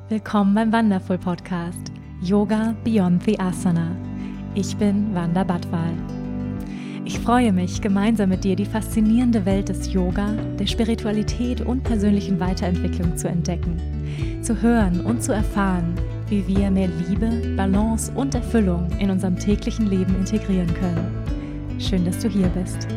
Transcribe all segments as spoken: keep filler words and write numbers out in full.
Willkommen beim Wonderful Podcast Yoga Beyond the Asana. Ich bin Wanda Badwal. Ich freue mich, gemeinsam mit dir die faszinierende Welt des Yoga, der Spiritualität und persönlichen Weiterentwicklung zu entdecken, zu hören und zu erfahren, wie wir mehr Liebe, Balance und Erfüllung in unserem täglichen Leben integrieren können. Schön, dass du hier bist.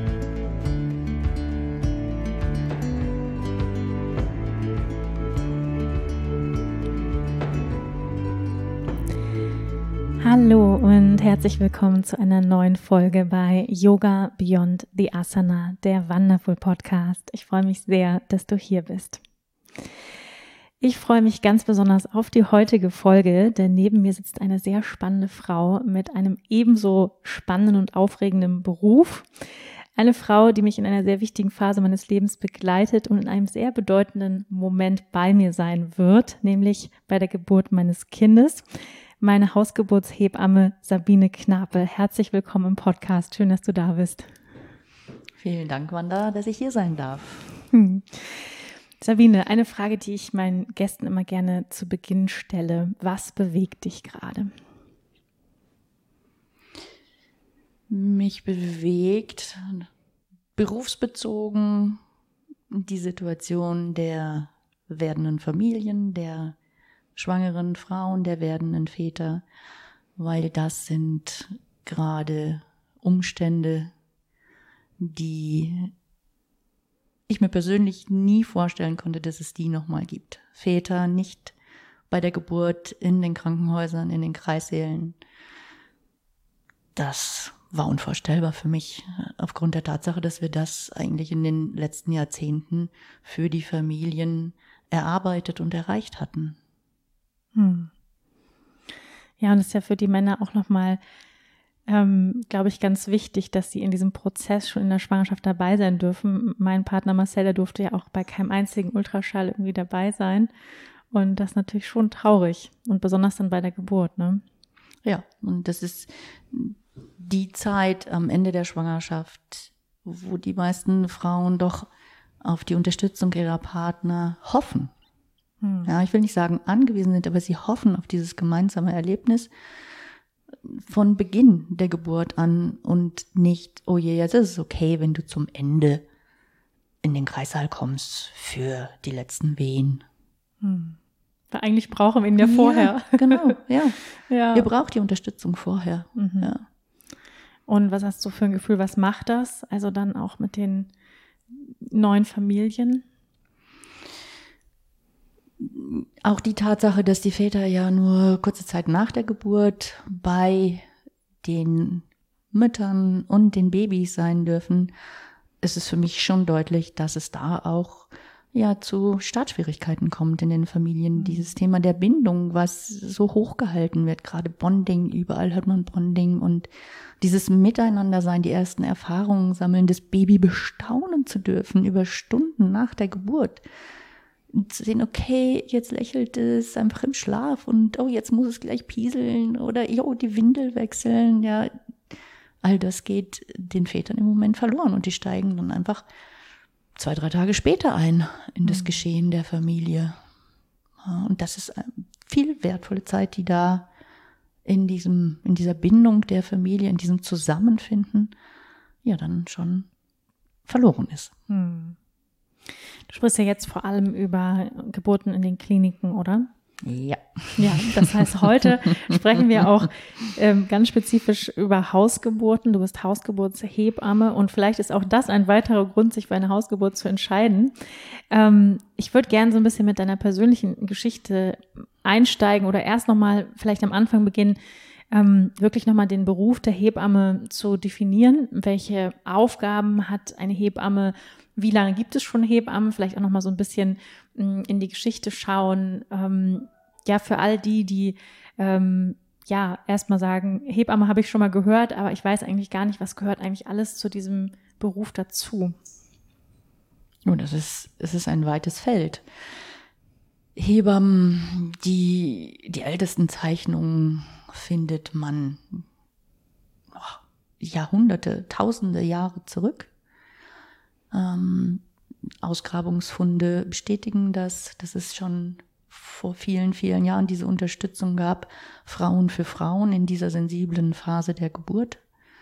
Hallo und herzlich willkommen zu einer neuen Folge bei Yoga Beyond the Asana, der Wonderful Podcast. Ich freue mich sehr, dass du hier bist. Ich freue mich ganz besonders auf die heutige Folge, denn neben mir sitzt eine sehr spannende Frau mit einem ebenso spannenden und aufregenden Beruf. Eine Frau, die mich in einer sehr wichtigen Phase meines Lebens begleitet und in einem sehr bedeutenden Moment bei mir sein wird, nämlich bei der Geburt meines Kindes. Meine Hausgeburtshebamme Sabine Knape. Herzlich willkommen im Podcast. Schön, dass du da bist. Vielen Dank, Wanda, dass ich hier sein darf. Hm. Sabine, eine Frage, die ich meinen Gästen immer gerne zu Beginn stelle. Was bewegt dich gerade? Mich bewegt berufsbezogen die Situation der werdenden Familien, der schwangeren Frauen, der werdenden Väter, weil das sind gerade Umstände, die ich mir persönlich nie vorstellen konnte, dass es die nochmal gibt. Väter nicht bei der Geburt in den Krankenhäusern, in den Kreissälen. Das war unvorstellbar für mich, aufgrund der Tatsache, dass wir das eigentlich in den letzten Jahrzehnten für die Familien erarbeitet und erreicht hatten. Hm. Ja, und es ist ja für die Männer auch nochmal, ähm, glaube ich, ganz wichtig, dass sie in diesem Prozess schon in der Schwangerschaft dabei sein dürfen. Mein Partner Marcel, der durfte ja auch bei keinem einzigen Ultraschall irgendwie dabei sein. Und das ist natürlich schon traurig und besonders dann bei der Geburt, ne? Ja, und das ist die Zeit am Ende der Schwangerschaft, wo die meisten Frauen doch auf die Unterstützung ihrer Partner hoffen. Ja, ich will nicht sagen angewiesen sind, aber sie hoffen auf dieses gemeinsame Erlebnis von Beginn der Geburt an und nicht, oh je, jetzt ist es okay, wenn du zum Ende in den Kreissaal kommst für die letzten Wehen. Hm. Weil eigentlich brauchen wir ihn ja vorher. Ja, genau, ja. Ja. Ihr braucht die Unterstützung vorher. Mhm. Ja. Und was hast du für ein Gefühl, was macht das? Also dann auch mit den neuen Familien? Auch die Tatsache, dass die Väter ja nur kurze Zeit nach der Geburt bei den Müttern und den Babys sein dürfen, ist es für mich schon deutlich, dass es da auch ja zu Startschwierigkeiten kommt in den Familien. Mhm. Dieses Thema der Bindung, was so hochgehalten wird, gerade Bonding, überall hört man Bonding und dieses Miteinandersein, die ersten Erfahrungen sammeln, das Baby bestaunen zu dürfen über Stunden nach der Geburt. Und zu sehen, okay, jetzt lächelt es einfach im Schlaf und oh, jetzt muss es gleich pieseln oder jo, die Windel wechseln, ja. All das geht den Vätern im Moment verloren und die steigen dann einfach zwei, drei Tage später ein in das mhm. Geschehen der Familie. Und das ist viel wertvolle Zeit, die da in diesem, in dieser Bindung der Familie, in diesem Zusammenfinden, ja, dann schon verloren ist. Mhm. Du sprichst ja jetzt vor allem über Geburten in den Kliniken, oder? Ja. Ja, das heißt, heute sprechen wir auch ähm, ganz spezifisch über Hausgeburten. Du bist Hausgeburtshebamme und vielleicht ist auch das ein weiterer Grund, sich für eine Hausgeburt zu entscheiden. Ähm, ich würde gerne so ein bisschen mit deiner persönlichen Geschichte einsteigen oder erst nochmal vielleicht am Anfang beginnen, ähm, wirklich nochmal den Beruf der Hebamme zu definieren. Welche Aufgaben hat eine Hebamme? Wie lange gibt es schon Hebammen? Vielleicht auch noch mal so ein bisschen mh, in die Geschichte schauen. Ähm, ja, für all die, die ähm, ja erstmal sagen, Hebamme habe ich schon mal gehört, aber ich weiß eigentlich gar nicht, was gehört eigentlich alles zu diesem Beruf dazu. Oh, das ist, es ist ein weites Feld. Hebammen, die, die ältesten Zeichnungen findet man oh, Jahrhunderte, Tausende Jahre zurück. Ähm, Ausgrabungsfunde bestätigen das, dass es schon vor vielen, vielen Jahren diese Unterstützung gab, Frauen für Frauen in dieser sensiblen Phase der Geburt.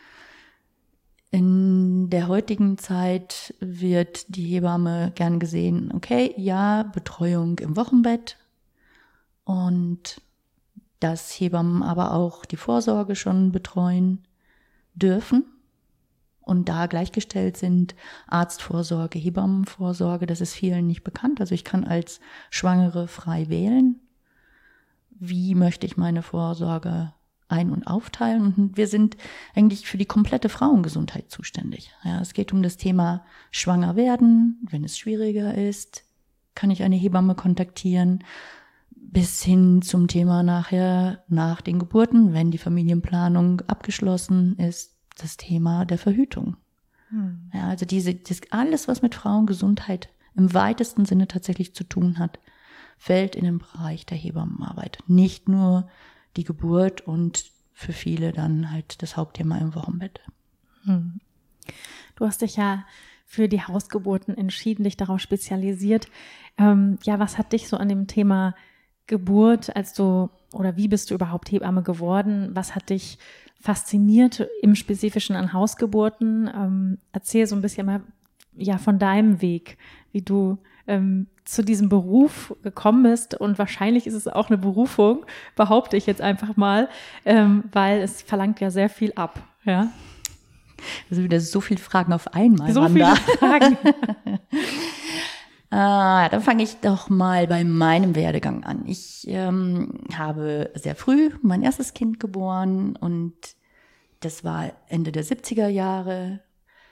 In der heutigen Zeit wird die Hebamme gern gesehen, okay, ja, Betreuung im Wochenbett und dass Hebammen aber auch die Vorsorge schon betreuen dürfen und da gleichgestellt sind Arztvorsorge, Hebammenvorsorge, das ist vielen nicht bekannt. Also ich kann als Schwangere frei wählen, wie möchte ich meine Vorsorge ein- und aufteilen. Und wir sind eigentlich für die komplette Frauengesundheit zuständig. Ja, es geht um das Thema schwanger werden, wenn es schwieriger ist, kann ich eine Hebamme kontaktieren, bis hin zum Thema nachher, nach den Geburten, wenn die Familienplanung abgeschlossen ist, das Thema der Verhütung. Hm. Ja, also diese, das, alles, was mit Frauengesundheit im weitesten Sinne tatsächlich zu tun hat, fällt in den Bereich der Hebammenarbeit. Nicht nur die Geburt und für viele dann halt das Hauptthema im Wochenbett. Hm. Du hast dich ja für die Hausgeburten entschieden, dich darauf spezialisiert. Ähm, ja, was hat dich so an dem Thema Geburt, als du, oder wie bist du überhaupt Hebamme geworden? Was hat dich fasziniert im Spezifischen an Hausgeburten? Ähm, erzähl so ein bisschen mal ja von deinem Weg, wie du ähm, zu diesem Beruf gekommen bist. Und wahrscheinlich ist es auch eine Berufung, behaupte ich jetzt einfach mal, ähm, weil es verlangt ja sehr viel ab. Ja? Also wieder so viele Fragen auf einmal. So viele Fragen. Ah, dann fange ich doch mal bei meinem Werdegang an. Ich ähm, habe sehr früh mein erstes Kind geboren und das war Ende der siebziger Jahre.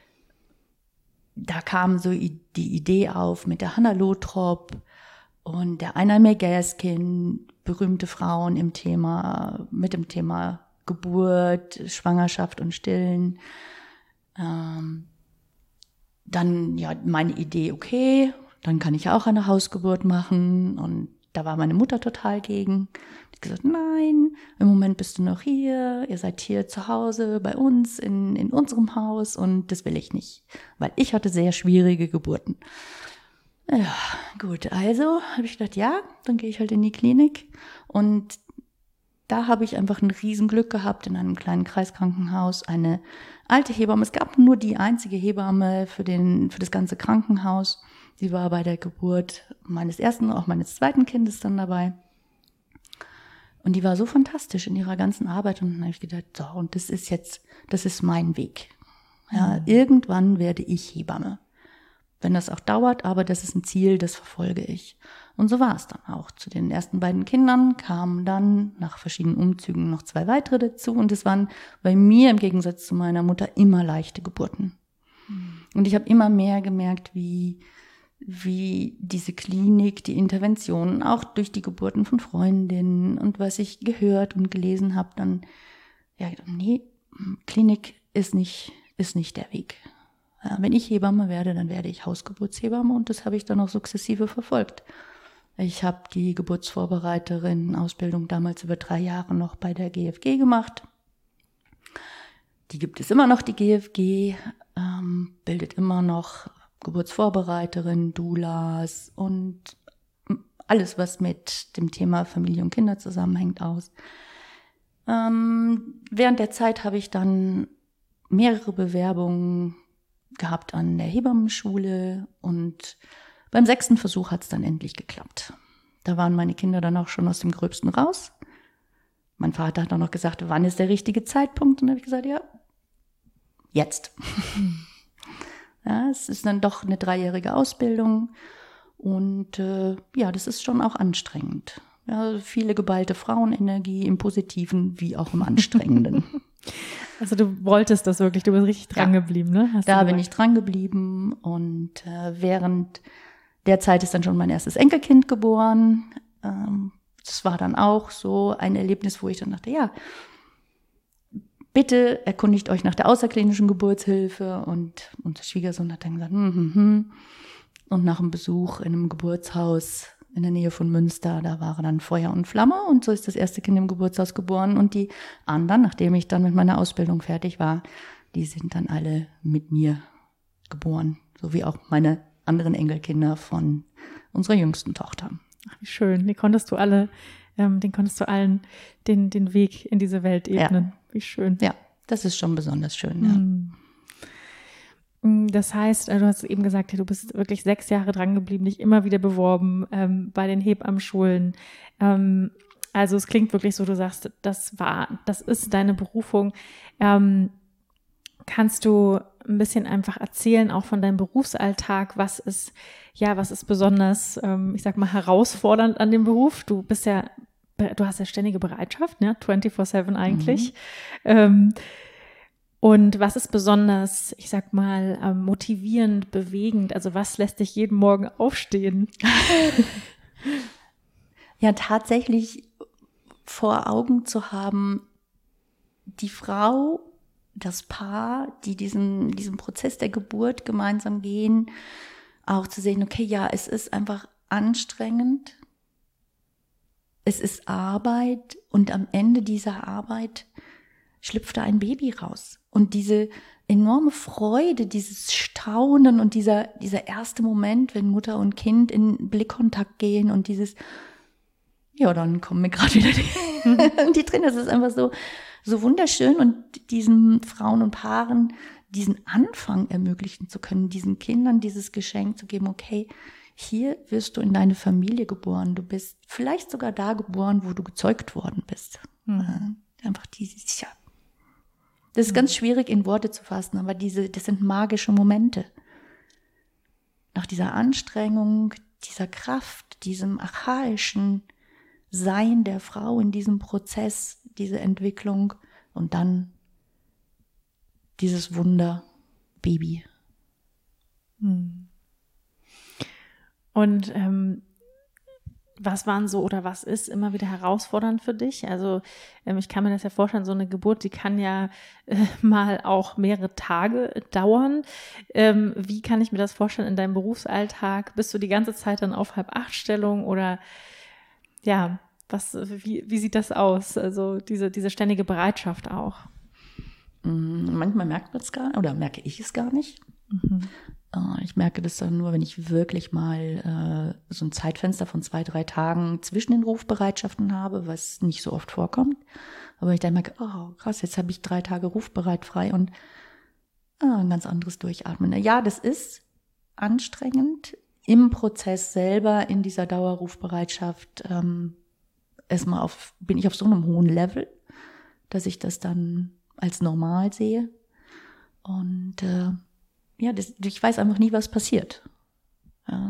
Da kam so die Idee auf mit der Hannah Lothrop und der Einar May Gaskin, berühmte Frauen im Thema, mit dem Thema Geburt, Schwangerschaft und Stillen. Ähm, dann ja meine Idee, okay, dann kann ich auch eine Hausgeburt machen. Und da war meine Mutter total gegen. Die hat gesagt, nein, im Moment bist du noch hier, ihr seid hier zu Hause bei uns in, in unserem Haus und das will ich nicht, weil ich hatte sehr schwierige Geburten. Ja, gut, also habe ich gedacht, ja, dann gehe ich halt in die Klinik und da habe ich einfach ein Riesenglück gehabt in einem kleinen Kreiskrankenhaus, eine alte Hebamme. Es gab nur die einzige Hebamme für den, für das ganze Krankenhaus. Sie war bei der Geburt meines ersten, auch meines zweiten Kindes dann dabei. Und die war so fantastisch in ihrer ganzen Arbeit. Und dann habe ich gedacht, so, und das ist jetzt, das ist mein Weg. Ja, mhm. Irgendwann werde ich Hebamme. Wenn das auch dauert, aber das ist ein Ziel, das verfolge ich. Und so war es dann auch. Zu den ersten beiden Kindern kamen dann nach verschiedenen Umzügen noch zwei weitere dazu. Und es waren bei mir im Gegensatz zu meiner Mutter immer leichte Geburten. Mhm. Und ich habe immer mehr gemerkt, wie wie diese Klinik, die Interventionen, auch durch die Geburten von Freundinnen und was ich gehört und gelesen habe, dann, ja, nee, Klinik ist nicht, ist nicht der Weg. Ja, wenn ich Hebamme werde, dann werde ich Hausgeburtshebamme und das habe ich dann auch sukzessive verfolgt. Ich habe die Geburtsvorbereiterin-Ausbildung damals über drei Jahre noch bei der G F G gemacht. Die gibt es immer noch, die G F G, ähm, bildet immer noch Geburtsvorbereiterin, Doulas und alles, was mit dem Thema Familie und Kinder zusammenhängt, aus. Ähm, während der Zeit habe ich dann mehrere Bewerbungen gehabt an der Hebammenschule und beim sechsten Versuch hat es dann endlich geklappt. Da waren meine Kinder dann auch schon aus dem Gröbsten raus. Mein Vater hat dann noch gesagt, wann ist der richtige Zeitpunkt? Und dann habe ich gesagt, ja, jetzt. Ja, es ist dann doch eine dreijährige Ausbildung und äh, ja, das ist schon auch anstrengend. Ja, viele geballte Frauenenergie im Positiven wie auch im Anstrengenden. Also du wolltest das wirklich, du bist richtig dran ja, geblieben, ne? Hast da bin ich dran geblieben und äh, während der Zeit ist dann schon mein erstes Enkelkind geboren. Ähm, das war dann auch so ein Erlebnis, wo ich dann dachte, ja, bitte erkundigt euch nach der außerklinischen Geburtshilfe. Und unser Schwiegersohn hat dann gesagt, hm, hm, hm. Und nach einem Besuch in einem Geburtshaus in der Nähe von Münster, da war dann Feuer und Flamme. Und so ist das erste Kind im Geburtshaus geboren. Und die anderen, nachdem ich dann mit meiner Ausbildung fertig war, die sind dann alle mit mir geboren. So wie auch meine anderen Enkelkinder von unserer jüngsten Tochter. Ach, wie schön. Die konntest du alle, ähm, den konntest du allen den, den Weg in diese Welt ebnen. Ja. Wie schön. Ja, das ist schon besonders schön, ja. Mhm. Das heißt, du hast eben gesagt, du bist wirklich sechs Jahre dran geblieben, dich immer wieder beworben ähm, bei den Hebammenschulen. Ähm, also es klingt wirklich so, du sagst, das war, das ist deine Berufung. Ähm, kannst du ein bisschen einfach erzählen, auch von deinem Berufsalltag, was ist, ja, was ist besonders, ähm, ich sag mal, herausfordernd an dem Beruf? Du bist ja, du hast ja ständige Bereitschaft, ne, vierundzwanzig sieben eigentlich. Mhm. Ähm, Und was ist besonders, ich sag mal, motivierend, bewegend? Also was lässt dich jeden Morgen aufstehen? Ja, tatsächlich vor Augen zu haben, die Frau, das Paar, die diesen, diesen Prozess der Geburt gemeinsam gehen, auch zu sehen, okay, ja, es ist einfach anstrengend, es ist Arbeit und am Ende dieser Arbeit schlüpft da ein Baby raus. Und diese enorme Freude, dieses Staunen und dieser, dieser erste Moment, wenn Mutter und Kind in Blickkontakt gehen und dieses, ja, dann kommen mir gerade wieder die, die Tränen. Das ist einfach so, so wunderschön und diesen Frauen und Paaren diesen Anfang ermöglichen zu können, diesen Kindern dieses Geschenk zu geben, okay, hier wirst du in deine Familie geboren. Du bist vielleicht sogar da geboren, wo du gezeugt worden bist. Mhm. Einfach dieses, ja. Das ist ganz schwierig in Worte zu fassen, aber diese, das sind magische Momente. Nach dieser Anstrengung, dieser Kraft, diesem archaischen Sein der Frau in diesem Prozess, diese Entwicklung und dann dieses Wunder Baby. Und ähm, was waren so oder was ist immer wieder herausfordernd für dich? Also ähm, ich kann mir das ja vorstellen, so eine Geburt, die kann ja äh, mal auch mehrere Tage dauern. Ähm, wie kann ich mir das vorstellen in deinem Berufsalltag? Bist du die ganze Zeit dann auf Halb-Acht-Stellung oder ja, was, wie, wie sieht das aus? Also diese, diese ständige Bereitschaft auch. Manchmal merkt man es gar nicht oder merke ich es gar nicht. Mhm. Ich merke das dann nur, wenn ich wirklich mal äh, so ein Zeitfenster von zwei, drei Tagen zwischen den Rufbereitschaften habe, was nicht so oft vorkommt. Aber ich dann merke, oh krass, jetzt habe ich drei Tage rufbereit frei und ah, ein ganz anderes Durchatmen. Ja, das ist anstrengend. Im Prozess selber, in dieser Dauerrufbereitschaft, ähm, erstmal auf, bin ich auf so einem hohen Level, dass ich das dann als normal sehe. Und äh, ja, das, ich weiß einfach nie, was passiert. Ja.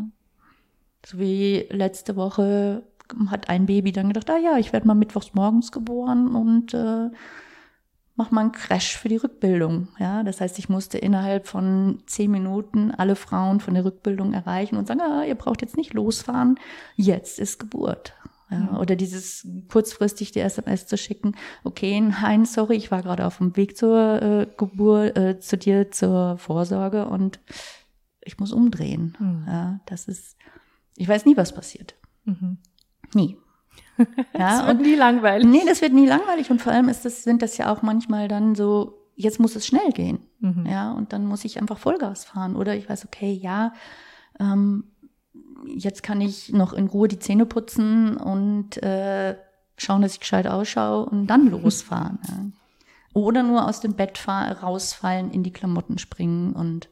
So wie letzte Woche hat ein Baby dann gedacht, ah ja, ich werde mal mittwochs morgens geboren und äh, mach mal einen Crash für die Rückbildung. Ja, das heißt, ich musste innerhalb von zehn Minuten alle Frauen von der Rückbildung erreichen und sagen, ah, ihr braucht jetzt nicht losfahren, jetzt ist Geburt. Ja, mhm. Oder dieses kurzfristig die S M S zu schicken, okay, nein, sorry, ich war gerade auf dem Weg zur äh, Geburt, äh, zu dir zur Vorsorge und ich muss umdrehen. Mhm. Ja, das ist, ich weiß nie, was passiert. Mhm. Nie. Ja, das wird und, nie langweilig. Nee, das wird nie langweilig und vor allem ist das, sind das ja auch manchmal dann so, jetzt muss es schnell gehen. Mhm. Ja, und dann muss ich einfach Vollgas fahren oder ich weiß, okay, ja, ähm, jetzt kann ich noch in Ruhe die Zähne putzen und äh, schauen, dass ich gescheit ausschaue und dann losfahren. Ja. Oder nur aus dem Bett fahr, rausfallen, in die Klamotten springen und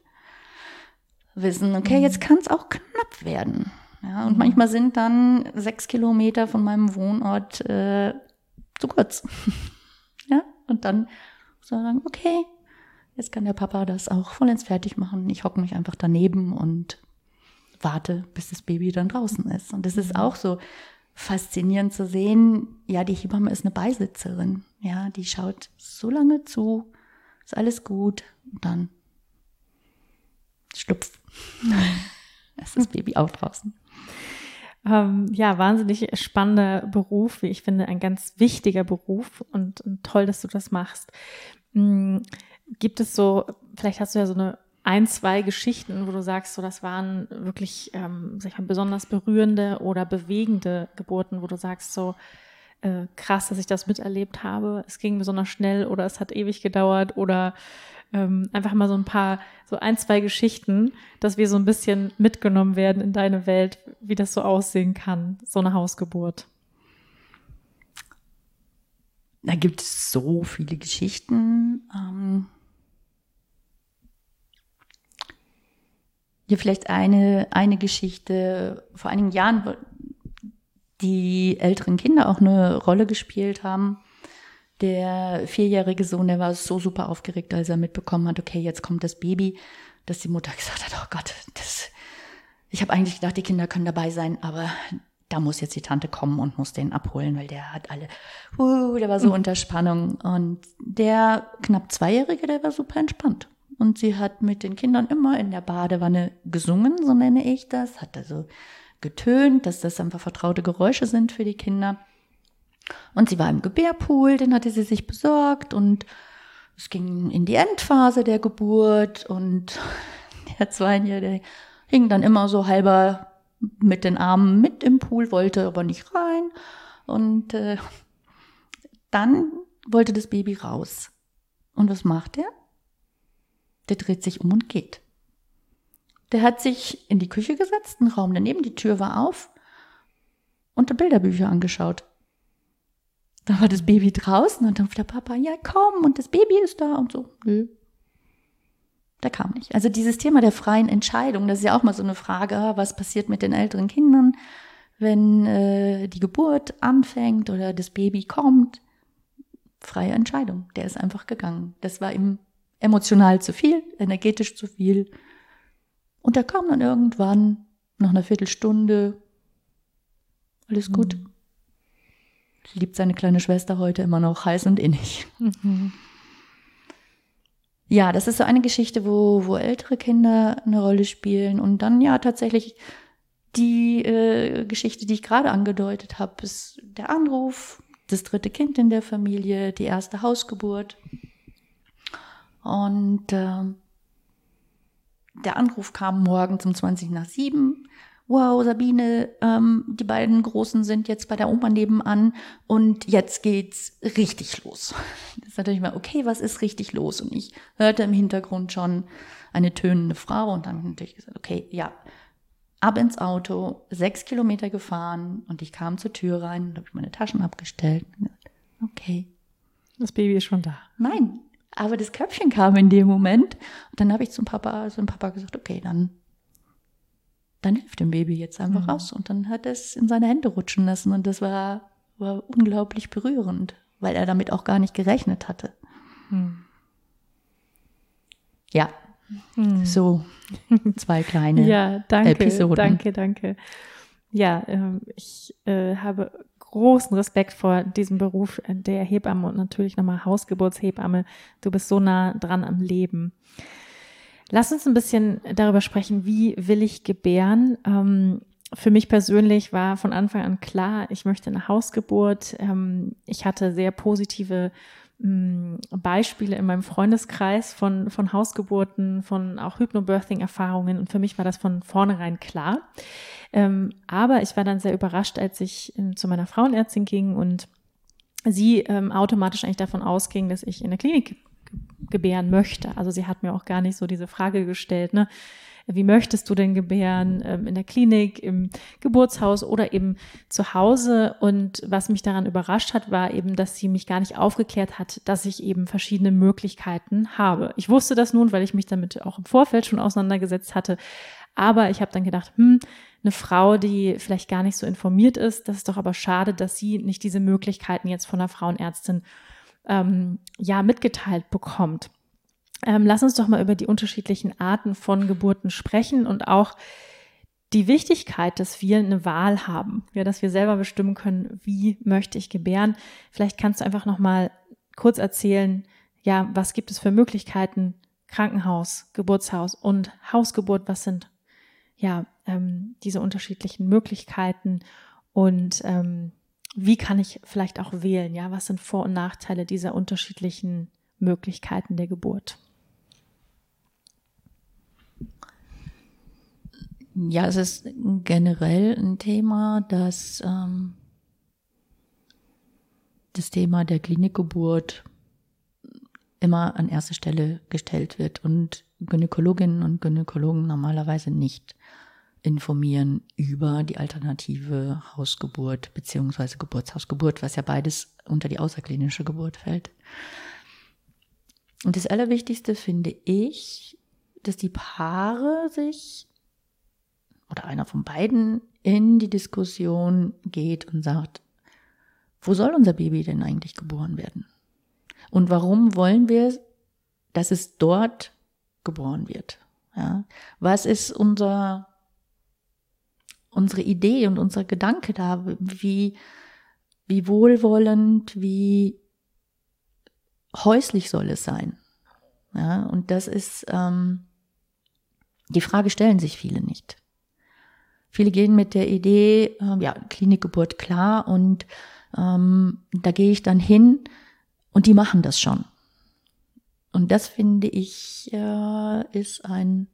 wissen, okay, jetzt kann es auch knapp werden. Ja, und mhm. manchmal sind dann sechs Kilometer von meinem Wohnort äh, zu kurz. Ja, und dann sagen, okay, jetzt kann der Papa das auch vollends fertig machen. Ich hocke mich einfach daneben und warte, bis das Baby dann draußen ist. Und das ist auch so faszinierend zu sehen, ja, die Hebamme ist eine Beisitzerin. Ja, die schaut so lange zu, ist alles gut. Und dann schlupf. ist das Baby auch draußen. Ähm, ja, wahnsinnig spannender Beruf, wie ich finde, ein ganz wichtiger Beruf und, und toll, dass du das machst. Hm, gibt es so, vielleicht hast du ja so eine ein, zwei Geschichten, wo du sagst, so das waren wirklich ähm, sag ich mal, besonders berührende oder bewegende Geburten, wo du sagst, so äh, krass, dass ich das miterlebt habe. Es ging besonders schnell oder es hat ewig gedauert oder ähm, einfach mal so ein paar, so ein, zwei Geschichten, dass wir so ein bisschen mitgenommen werden in deine Welt, wie das so aussehen kann, so eine Hausgeburt. Da gibt es so viele Geschichten. Ähm Hier vielleicht eine, eine Geschichte. Vor einigen Jahren, wo die älteren Kinder auch eine Rolle gespielt haben. Der vierjährige Sohn, der war so super aufgeregt, als er mitbekommen hat, okay, jetzt kommt das Baby, dass die Mutter gesagt hat, oh Gott, das, ich habe eigentlich gedacht, die Kinder können dabei sein, aber da muss jetzt die Tante kommen und muss den abholen, weil der hat alle, uh, der war so mhm. unter Spannung. Und der knapp Zweijährige, der war super entspannt. Und sie hat mit den Kindern immer in der Badewanne gesungen, so nenne ich das, hat also getönt, dass das einfach vertraute Geräusche sind für die Kinder. Und sie war im Gebärpool, den hatte sie sich besorgt und es ging in die Endphase der Geburt und der Zweijährige hing dann immer so halber mit den Armen mit im Pool, wollte aber nicht rein und äh, dann wollte das Baby raus. Und was macht er? Der dreht sich um und geht. Der hat sich in die Küche gesetzt, einen Raum daneben, die Tür war auf und Bilderbücher angeschaut. Da war das Baby draußen und dann der Papa, ja komm, und das Baby ist da und so. Nö. Der kam nicht. Also dieses Thema der freien Entscheidung, das ist ja auch mal so eine Frage, was passiert mit den älteren Kindern, wenn äh, die Geburt anfängt oder das Baby kommt. Freie Entscheidung, der ist einfach gegangen. Das war ihm emotional zu viel, energetisch zu viel. Und er kam dann irgendwann, nach einer Viertelstunde, alles gut. Mhm. Liebt seine kleine Schwester heute immer noch heiß und innig. Mhm. Ja, das ist so eine Geschichte, wo, wo ältere Kinder eine Rolle spielen. Und dann ja tatsächlich die äh, Geschichte, die ich gerade angedeutet habe, ist der Anruf, das dritte Kind in der Familie, die erste Hausgeburt. Und äh, der Anruf kam morgens um zwanzig nach sieben. Wow, Sabine, ähm, die beiden Großen sind jetzt bei der Oma nebenan und jetzt geht's richtig los. Das ist natürlich mal, okay, was ist richtig los? Und ich hörte im Hintergrund schon eine tönende Frau und dann natürlich gesagt, okay, ja, ab ins Auto, sechs Kilometer gefahren und ich kam zur Tür rein und habe meine Taschen abgestellt. Okay. Das Baby ist schon da. Nein, aber das Köpfchen kam in dem Moment und dann habe ich zum Papa, zum Papa gesagt, okay, dann dann hilft dem Baby jetzt einfach mhm. raus. Und dann hat er es in seine Hände rutschen lassen. Und das war, war unglaublich berührend, weil er damit auch gar nicht gerechnet hatte. Mhm. Ja, mhm. so zwei kleine ja, danke, Episoden. Danke, danke. Ja, äh, ich äh, habe großen Respekt vor diesem Beruf der Hebamme und natürlich nochmal Hausgeburtshebamme. Du bist so nah dran am Leben. Lass uns ein bisschen darüber sprechen, wie will ich gebären. Ähm, für mich persönlich war von Anfang an klar, ich möchte eine Hausgeburt. Ähm, ich hatte sehr positive ähm, Beispiele in meinem Freundeskreis von, von Hausgeburten, von auch Hypnobirthing-Erfahrungen und für mich war das von vornherein klar. Ähm, aber ich war dann sehr überrascht, als ich ähm, zu meiner Frauenärztin ging und sie ähm, automatisch eigentlich davon ausging, dass ich in der Klinik gebären möchte. Also sie hat mir auch gar nicht so diese Frage gestellt, ne? Wie möchtest du denn gebären, ähm, in der Klinik, im Geburtshaus oder eben zu Hause? Und was mich daran überrascht hat, war eben, dass sie mich gar nicht aufgeklärt hat, dass ich eben verschiedene Möglichkeiten habe. Ich wusste das nun, weil ich mich damit auch im Vorfeld schon auseinandergesetzt hatte. Aber ich habe dann gedacht, hm, eine Frau, die vielleicht gar nicht so informiert ist, das ist doch aber schade, dass sie nicht diese Möglichkeiten jetzt von einer Frauenärztin Ähm, ja, mitgeteilt bekommt. Ähm, lass uns doch mal über die unterschiedlichen Arten von Geburten sprechen und auch die Wichtigkeit, dass wir eine Wahl haben, ja, dass wir selber bestimmen können, wie möchte ich gebären. Vielleicht kannst du einfach noch mal kurz erzählen, ja, was gibt es für Möglichkeiten, Krankenhaus, Geburtshaus und Hausgeburt, was sind ja ähm, diese unterschiedlichen Möglichkeiten und ähm, wie kann ich vielleicht auch wählen? Ja, was sind Vor- und Nachteile dieser unterschiedlichen Möglichkeiten der Geburt? Ja, es ist generell ein Thema, das ähm, das Thema der Klinikgeburt immer an erste Stelle gestellt wird und Gynäkologinnen und Gynäkologen normalerweise nicht informieren über die alternative Hausgeburt beziehungsweise Geburtshausgeburt, was ja beides unter die außerklinische Geburt fällt. Und das Allerwichtigste finde ich, dass die Paare sich oder einer von beiden in die Diskussion geht und sagt, wo soll unser Baby denn eigentlich geboren werden? Und warum wollen wir, dass es dort geboren wird? Ja? Was ist unser, unsere Idee und unser Gedanke da? Wie, wie wohlwollend, wie häuslich soll es sein? Ja? Und das ist, ähm, die Frage stellen sich viele nicht. Viele gehen mit der Idee, äh, ja, Klinikgeburt klar, und ähm, da gehe ich dann hin und die machen das schon. Und das finde ich äh, ist ein,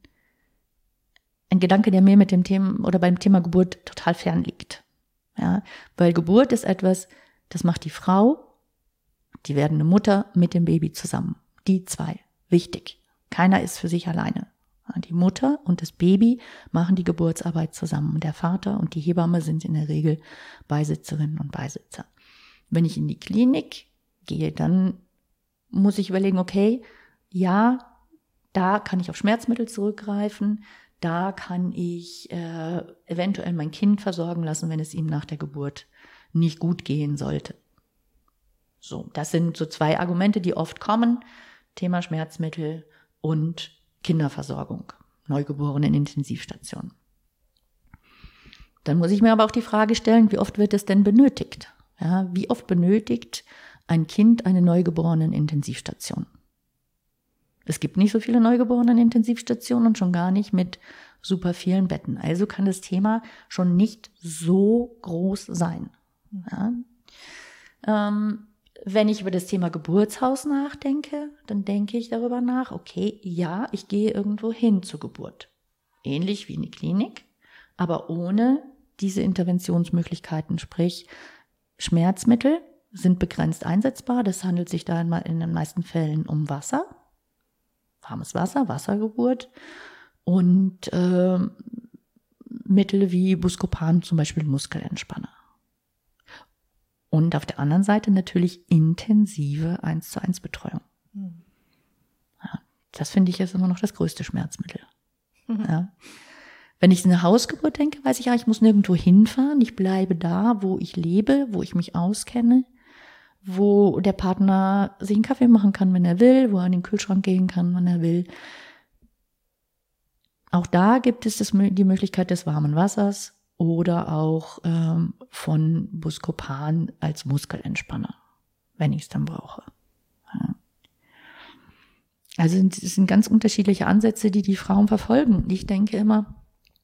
ein Gedanke, der mir mit dem Thema oder beim Thema Geburt total fern liegt. Ja, weil Geburt ist etwas, das macht die Frau, die werdende Mutter mit dem Baby zusammen. Die zwei. Wichtig. Keiner ist für sich alleine. Die Mutter und das Baby machen die Geburtsarbeit zusammen. Der Vater und die Hebamme sind in der Regel Beisitzerinnen und Beisitzer. Wenn ich in die Klinik gehe, dann muss ich überlegen, okay, ja, da kann ich auf Schmerzmittel zurückgreifen, da kann ich äh, eventuell mein Kind versorgen lassen, wenn es ihm nach der Geburt nicht gut gehen sollte. So, das sind so zwei Argumente, die oft kommen. Thema Schmerzmittel und Kinderversorgung, Neugeborene in Intensivstationen. Dann muss ich mir aber auch die Frage stellen, wie oft wird es denn benötigt? Ja, wie oft benötigt ein Kind eine Neugeborene in Intensivstation? Es gibt nicht so viele Neugeborene in Intensivstationen und schon gar nicht mit super vielen Betten. Also kann das Thema schon nicht so groß sein. Ja. Ähm, Wenn ich über das Thema Geburtshaus nachdenke, dann denke ich darüber nach, okay, ja, ich gehe irgendwo hin zur Geburt. Ähnlich wie in die Klinik, aber ohne diese Interventionsmöglichkeiten, sprich Schmerzmittel sind begrenzt einsetzbar. Das handelt sich da in den meisten Fällen um Wasser, warmes Wasser, Wassergeburt und äh, Mittel wie Buscopan, zum Beispiel Muskelentspanner. Und auf der anderen Seite natürlich intensive eins zu eins Betreuung. Mhm. Ja, das finde ich jetzt immer noch das größte Schmerzmittel. Mhm. Ja. Wenn ich in eine Hausgeburt denke, weiß ich ja, ich muss nirgendwo hinfahren. Ich bleibe da, wo ich lebe, wo ich mich auskenne, wo der Partner sich einen Kaffee machen kann, wenn er will, wo er in den Kühlschrank gehen kann, wenn er will. Auch da gibt es das, die Möglichkeit des warmen Wassers oder auch ähm, von Buscopan als Muskelentspanner, wenn ich es dann brauche. Ja. Also es sind ganz unterschiedliche Ansätze, die die Frauen verfolgen. Und ich denke immer,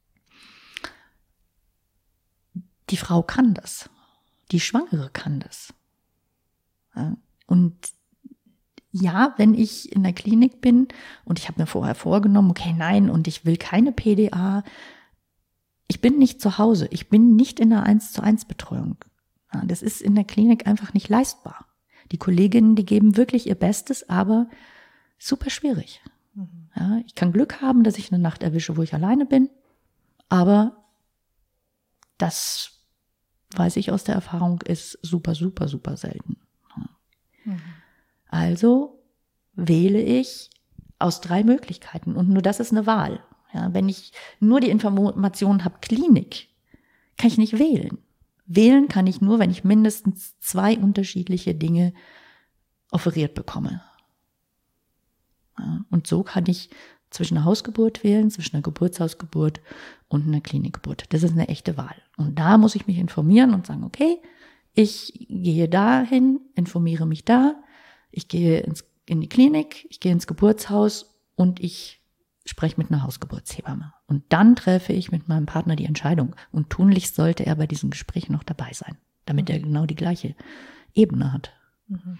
die Frau kann das. Die Schwangere kann das. Ja. Und ja, wenn ich in der Klinik bin und ich habe mir vorher vorgenommen, okay, nein, und ich will keine P D A, ich bin nicht zu Hause, ich bin nicht in einer eins zu eins Betreuung. Ja, das ist in der Klinik einfach nicht leistbar. Die Kolleginnen, die geben wirklich ihr Bestes, aber super schwierig. Mhm. Ja, ich kann Glück haben, dass ich eine Nacht erwische, wo ich alleine bin, aber das, weiß ich aus der Erfahrung, ist super, super, super selten. Ja. Mhm. Also wähle ich aus drei Möglichkeiten und nur das ist eine Wahl. Ja, wenn ich nur die Information habe, Klinik, kann ich nicht wählen. Wählen kann ich nur, wenn ich mindestens zwei unterschiedliche Dinge offeriert bekomme. Ja, und so kann ich zwischen einer Hausgeburt wählen, zwischen einer Geburtshausgeburt und einer Klinikgeburt. Das ist eine echte Wahl. Und da muss ich mich informieren und sagen, okay, ich gehe dahin, informiere mich da, ich gehe ins, in die Klinik, ich gehe ins Geburtshaus und ich spreche mit einer Hausgeburtshebamme. Und dann treffe ich mit meinem Partner die Entscheidung. Und tunlichst sollte er bei diesem Gespräch noch dabei sein, damit mhm. er genau die gleiche Ebene hat. Mhm.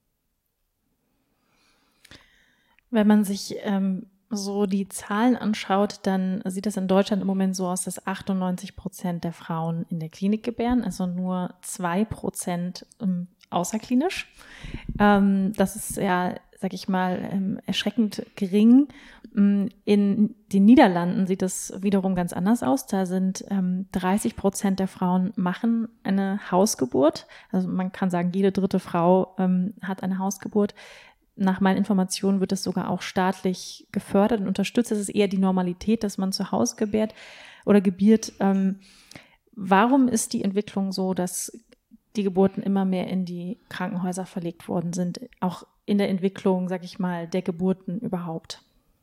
Wenn man sich ähm, so die Zahlen anschaut, dann sieht es in Deutschland im Moment so aus, dass achtundneunzig Prozent der Frauen in der Klinik gebären, also nur zwei Prozent außerklinisch. Ähm, das ist ja, sag ich mal, ähm, erschreckend gering. In den Niederlanden sieht es wiederum ganz anders aus. Da sind ähm, dreißig Prozent der Frauen machen eine Hausgeburt. Also man kann sagen, jede dritte Frau ähm, hat eine Hausgeburt. Nach meinen Informationen wird es sogar auch staatlich gefördert und unterstützt. Es ist eher die Normalität, dass man zu Hause gebärt oder gebiert. Ähm, warum ist die Entwicklung so, dass die Geburten immer mehr in die Krankenhäuser verlegt worden sind? Auch in der Entwicklung, sag ich mal, der Geburten überhaupt?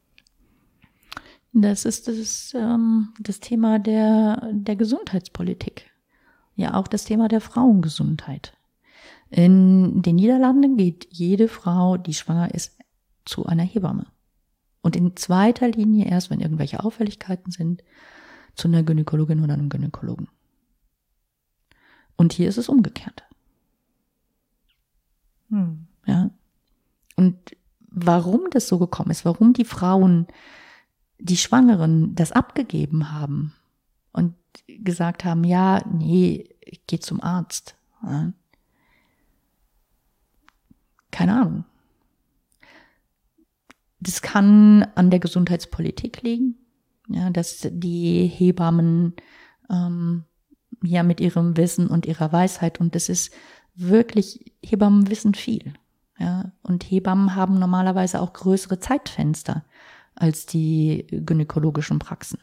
Das ist das, ähm, das Thema der, der Gesundheitspolitik. Ja, auch das Thema der Frauengesundheit. In den Niederlanden geht jede Frau, die schwanger ist, zu einer Hebamme. Und in zweiter Linie erst, wenn irgendwelche Auffälligkeiten sind, zu einer Gynäkologin oder einem Gynäkologen. Und hier ist es umgekehrt. Hm. Ja. Und warum das so gekommen ist, warum die Frauen, die Schwangeren, das abgegeben haben und gesagt haben, ja, nee, ich gehe zum Arzt. Ja. Keine Ahnung. Das kann an der Gesundheitspolitik liegen, ja, dass die Hebammen ähm, ja mit ihrem Wissen und ihrer Weisheit, und das ist wirklich, Hebammen wissen viel, ja, und Hebammen haben normalerweise auch größere Zeitfenster als die gynäkologischen Praxen.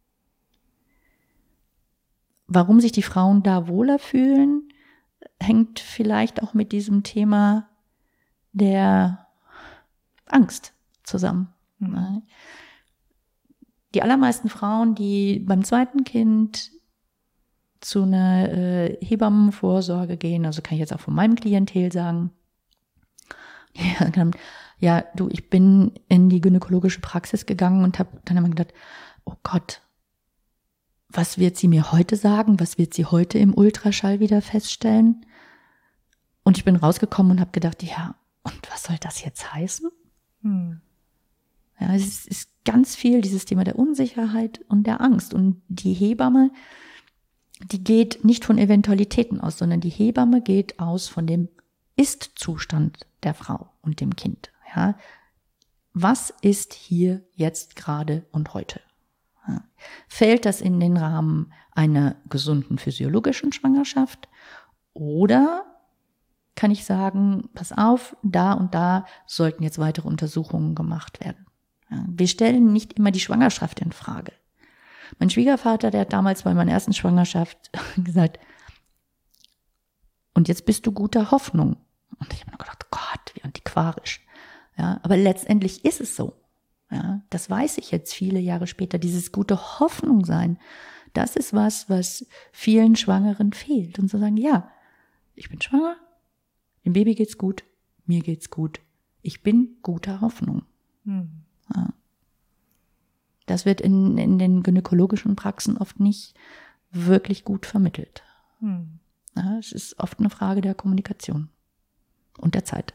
Warum sich die Frauen da wohler fühlen, hängt vielleicht auch mit diesem Thema der Angst zusammen. Mhm. Die allermeisten Frauen, die beim zweiten Kind zu einer äh, Hebammenvorsorge gehen, also kann ich jetzt auch von meinem Klientel sagen, ja, dann, ja, du, ich bin in die gynäkologische Praxis gegangen und habe dann immer gedacht, oh Gott, was wird sie mir heute sagen? Was wird sie heute im Ultraschall wieder feststellen? Und ich bin rausgekommen und habe gedacht, ja, und was soll das jetzt heißen? Hm. Ja, es ist, ist ganz viel dieses Thema der Unsicherheit und der Angst. Und die Hebamme, die geht nicht von Eventualitäten aus, sondern die Hebamme geht aus von dem Ist-Zustand der Frau und dem Kind. Ja, was ist hier jetzt gerade und heute? Ja. Fällt das in den Rahmen einer gesunden physiologischen Schwangerschaft oder kann ich sagen, pass auf, da und da sollten jetzt weitere Untersuchungen gemacht werden. Ja, wir stellen nicht immer die Schwangerschaft in Frage. Mein Schwiegervater, der hat damals bei meiner ersten Schwangerschaft gesagt, und jetzt bist du guter Hoffnung. Und ich habe mir gedacht, Gott, wie antiquarisch. Ja, aber letztendlich ist es so. Ja, das weiß ich jetzt viele Jahre später. Dieses gute Hoffnung sein, das ist was, was vielen Schwangeren fehlt. Und zu sagen, ja, ich bin schwanger, dem Baby geht's gut, mir geht's gut. Ich bin guter Hoffnung. Hm. Ja. Das wird in, in den gynäkologischen Praxen oft nicht wirklich gut vermittelt. Hm. Ja, es ist oft eine Frage der Kommunikation und der Zeit.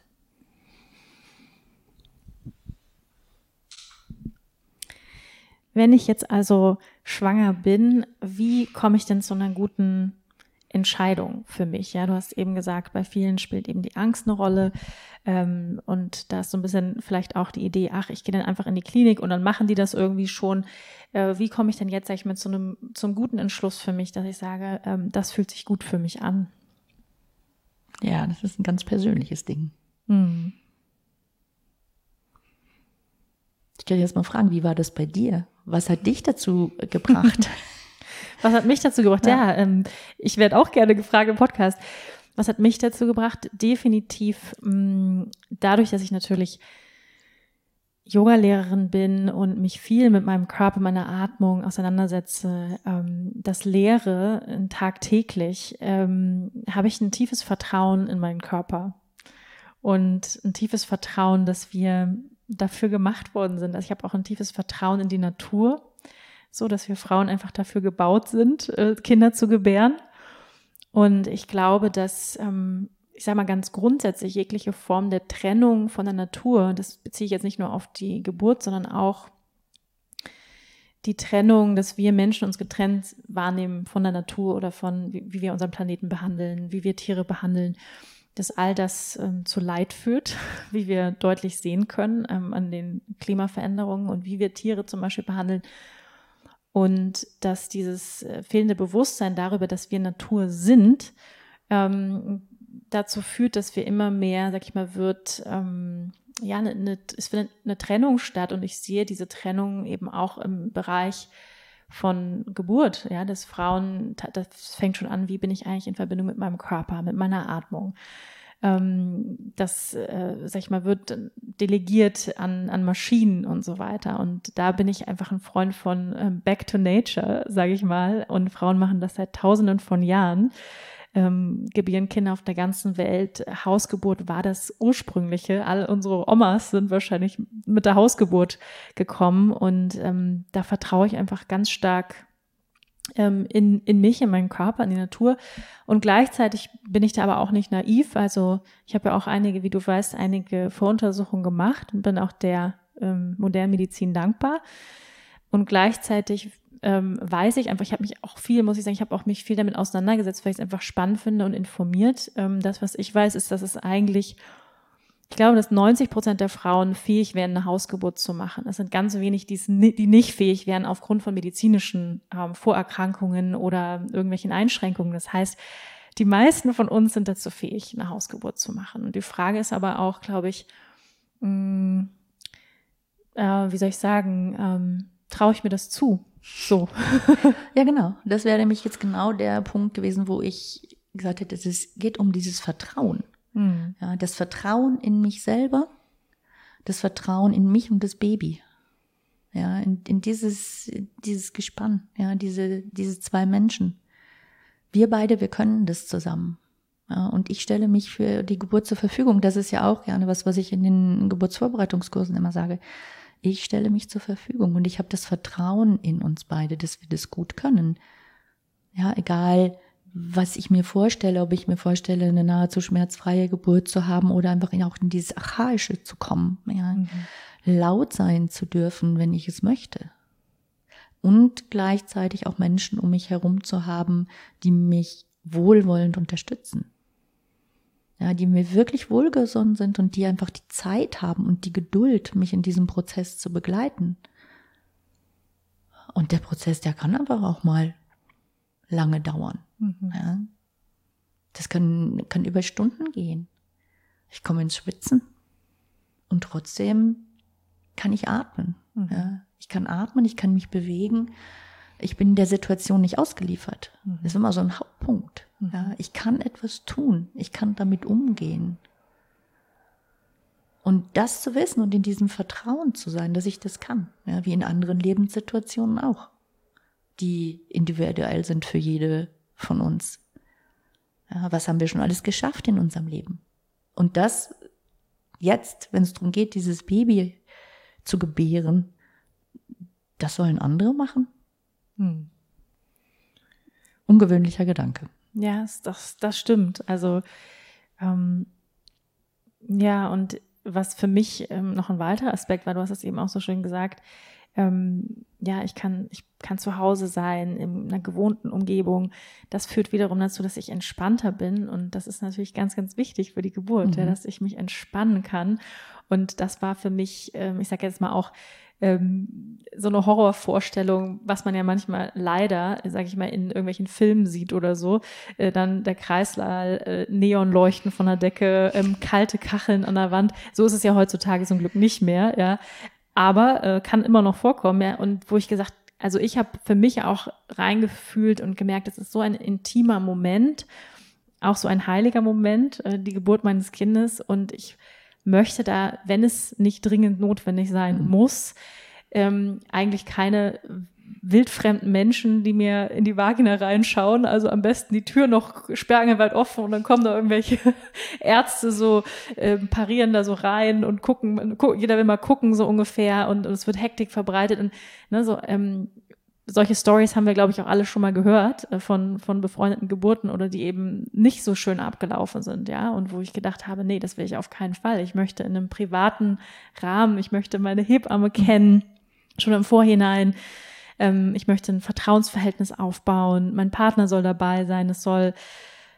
Wenn ich jetzt also schwanger bin, wie komme ich denn zu einer guten Entscheidung für mich? Ja, du hast eben gesagt, bei vielen spielt eben die Angst eine Rolle. Ähm, und da ist so ein bisschen vielleicht auch die Idee, ach, ich gehe dann einfach in die Klinik und dann machen die das irgendwie schon. Äh, wie komme ich denn jetzt, sag ich mal, zu einem, zum guten Entschluss für mich, dass ich sage, ähm, das fühlt sich gut für mich an? Ja, das ist ein ganz persönliches Ding. Hm. Ich kann jetzt mal fragen, wie war das bei dir? Was hat dich dazu gebracht? Was hat mich dazu gebracht? Ja, ja ähm, ich werde auch gerne gefragt im Podcast. Was hat mich dazu gebracht? Definitiv mh, dadurch, dass ich natürlich Yoga-Lehrerin bin und mich viel mit meinem Körper, meiner Atmung auseinandersetze, ähm, das lehre äh, tagtäglich, ähm, habe ich ein tiefes Vertrauen in meinen Körper und ein tiefes Vertrauen, dass wir dafür gemacht worden sind. Also ich habe auch ein tiefes Vertrauen in die Natur, so dass wir Frauen einfach dafür gebaut sind, äh, Kinder zu gebären. Und ich glaube, dass, ähm, ich sage mal ganz grundsätzlich, jegliche Form der Trennung von der Natur, das beziehe ich jetzt nicht nur auf die Geburt, sondern auch die Trennung, dass wir Menschen uns getrennt wahrnehmen von der Natur oder von, wie, wie wir unseren Planeten behandeln, wie wir Tiere behandeln. dass all das ähm, zu Leid führt, wie wir deutlich sehen können ähm, an den Klimaveränderungen und wie wir Tiere zum Beispiel behandeln. Und dass dieses äh, fehlende Bewusstsein darüber, dass wir Natur sind, ähm, dazu führt, dass wir immer mehr, sag ich mal, wird, ähm, ja, eine, eine, es findet eine Trennung statt. Und ich sehe diese Trennung eben auch im Bereich von Geburt, ja, dass Frauen, das fängt schon an, wie bin ich eigentlich in Verbindung mit meinem Körper, mit meiner Atmung. Ähm, das, äh, sag ich mal, wird delegiert an, an Maschinen und so weiter. Und da bin ich einfach ein Freund von ähm, Back to Nature, sage ich mal. Und Frauen machen das seit Tausenden von Jahren. Ähm, gebären Kinder auf der ganzen Welt. Hausgeburt war das Ursprüngliche. All unsere Omas sind wahrscheinlich mit der Hausgeburt gekommen und ähm, da vertraue ich einfach ganz stark ähm, in, in mich, in meinen Körper, in die Natur und gleichzeitig bin ich da aber auch nicht naiv. Also ich habe ja auch einige, wie du weißt, einige Voruntersuchungen gemacht und bin auch der ähm, modernen Medizin dankbar und gleichzeitig Ähm, weiß ich einfach, ich habe mich auch viel, muss ich sagen, ich habe auch mich viel damit auseinandergesetzt, weil ich es einfach spannend finde und informiert. Ähm, das, was ich weiß, ist, dass es eigentlich, ich glaube, dass neunzig Prozent der Frauen fähig wären, eine Hausgeburt zu machen. Es sind ganz wenig, die, die nicht fähig wären aufgrund von medizinischen ähm, Vorerkrankungen oder irgendwelchen Einschränkungen. Das heißt, die meisten von uns sind dazu fähig, eine Hausgeburt zu machen. Und die Frage ist aber auch, glaube ich, mh, äh, wie soll ich sagen, ähm, traue ich mir das zu? So. Ja, genau. Das wäre nämlich jetzt genau der Punkt gewesen, wo ich gesagt hätte, es geht um dieses Vertrauen. Mhm. Ja, das Vertrauen in mich selber, das Vertrauen in mich und das Baby. Ja, in, in dieses, dieses Gespann, ja, diese, diese zwei Menschen. Wir beide, wir können das zusammen. Ja, und ich stelle mich für die Geburt zur Verfügung. Das ist ja auch gerne was, was ich in den Geburtsvorbereitungskursen immer sage. Ich stelle mich zur Verfügung und ich habe das Vertrauen in uns beide, dass wir das gut können. Ja, egal, was ich mir vorstelle, ob ich mir vorstelle, eine nahezu schmerzfreie Geburt zu haben oder einfach auch in dieses Archaische zu kommen, ja, mhm. laut sein zu dürfen, wenn ich es möchte. Und gleichzeitig auch Menschen um mich herum zu haben, die mich wohlwollend unterstützen. Ja, die mir wirklich wohlgesonnen sind und die einfach die Zeit haben und die Geduld, mich in diesem Prozess zu begleiten. Und der Prozess, der kann aber auch mal lange dauern. Mhm. Ja. Das kann, kann über Stunden gehen. Ich komme ins Schwitzen und trotzdem kann ich atmen. Mhm. Ja. Ich kann atmen, ich kann mich bewegen. Ich bin der Situation nicht ausgeliefert. Mhm. Das ist immer so ein Hauptpunkt. Mhm. Ja, ich kann etwas tun. Ich kann damit umgehen. Und das zu wissen und in diesem Vertrauen zu sein, dass ich das kann. Ja, wie in anderen Lebenssituationen auch. Die individuell sind für jede von uns. Ja, was haben wir schon alles geschafft in unserem Leben? Und das jetzt, wenn es darum geht, dieses Baby zu gebären, das sollen andere machen? Hm. Ungewöhnlicher Gedanke. Ja, das, das stimmt. Also ähm, ja, und was für mich ähm, noch ein weiterer Aspekt war, du hast es eben auch so schön gesagt, ähm, ja, ich kann, ich kann zu Hause sein, in einer gewohnten Umgebung. Das führt wiederum dazu, dass ich entspannter bin und das ist natürlich ganz, ganz wichtig für die Geburt, mhm. ja, dass ich mich entspannen kann. Und das war für mich, ähm, ich sage jetzt mal auch, ähm, so eine Horrorvorstellung, was man ja manchmal leider, sage ich mal, in irgendwelchen Filmen sieht oder so, äh, dann der Kreislauf, äh, Neonleuchten von der Decke, ähm, kalte Kacheln an der Wand. So ist es ja heutzutage zum Glück nicht mehr, ja. Aber äh, kann immer noch vorkommen, ja. Und wo ich gesagt, also ich habe für mich auch reingefühlt und gemerkt, es ist so ein intimer Moment, auch so ein heiliger Moment, äh, die Geburt meines Kindes. Und ich möchte da, wenn es nicht dringend notwendig sein muss, ähm, eigentlich keine wildfremden Menschen, die mir in die Vagina reinschauen, also am besten die Tür noch sperrangelweit offen und dann kommen da irgendwelche Ärzte so, äh, parieren da so rein und gucken, gu- jeder will mal gucken so ungefähr und, und es wird Hektik verbreitet und ne, so ähm, solche Stories haben wir, glaube ich, auch alle schon mal gehört äh, von von befreundeten Geburten oder die eben nicht so schön abgelaufen sind, ja, und wo ich gedacht habe, nee, das will ich auf keinen Fall. Ich möchte in einem privaten Rahmen, ich möchte meine Hebamme kennen, schon im Vorhinein. Ähm, ich möchte ein Vertrauensverhältnis aufbauen. Mein Partner soll dabei sein. Es soll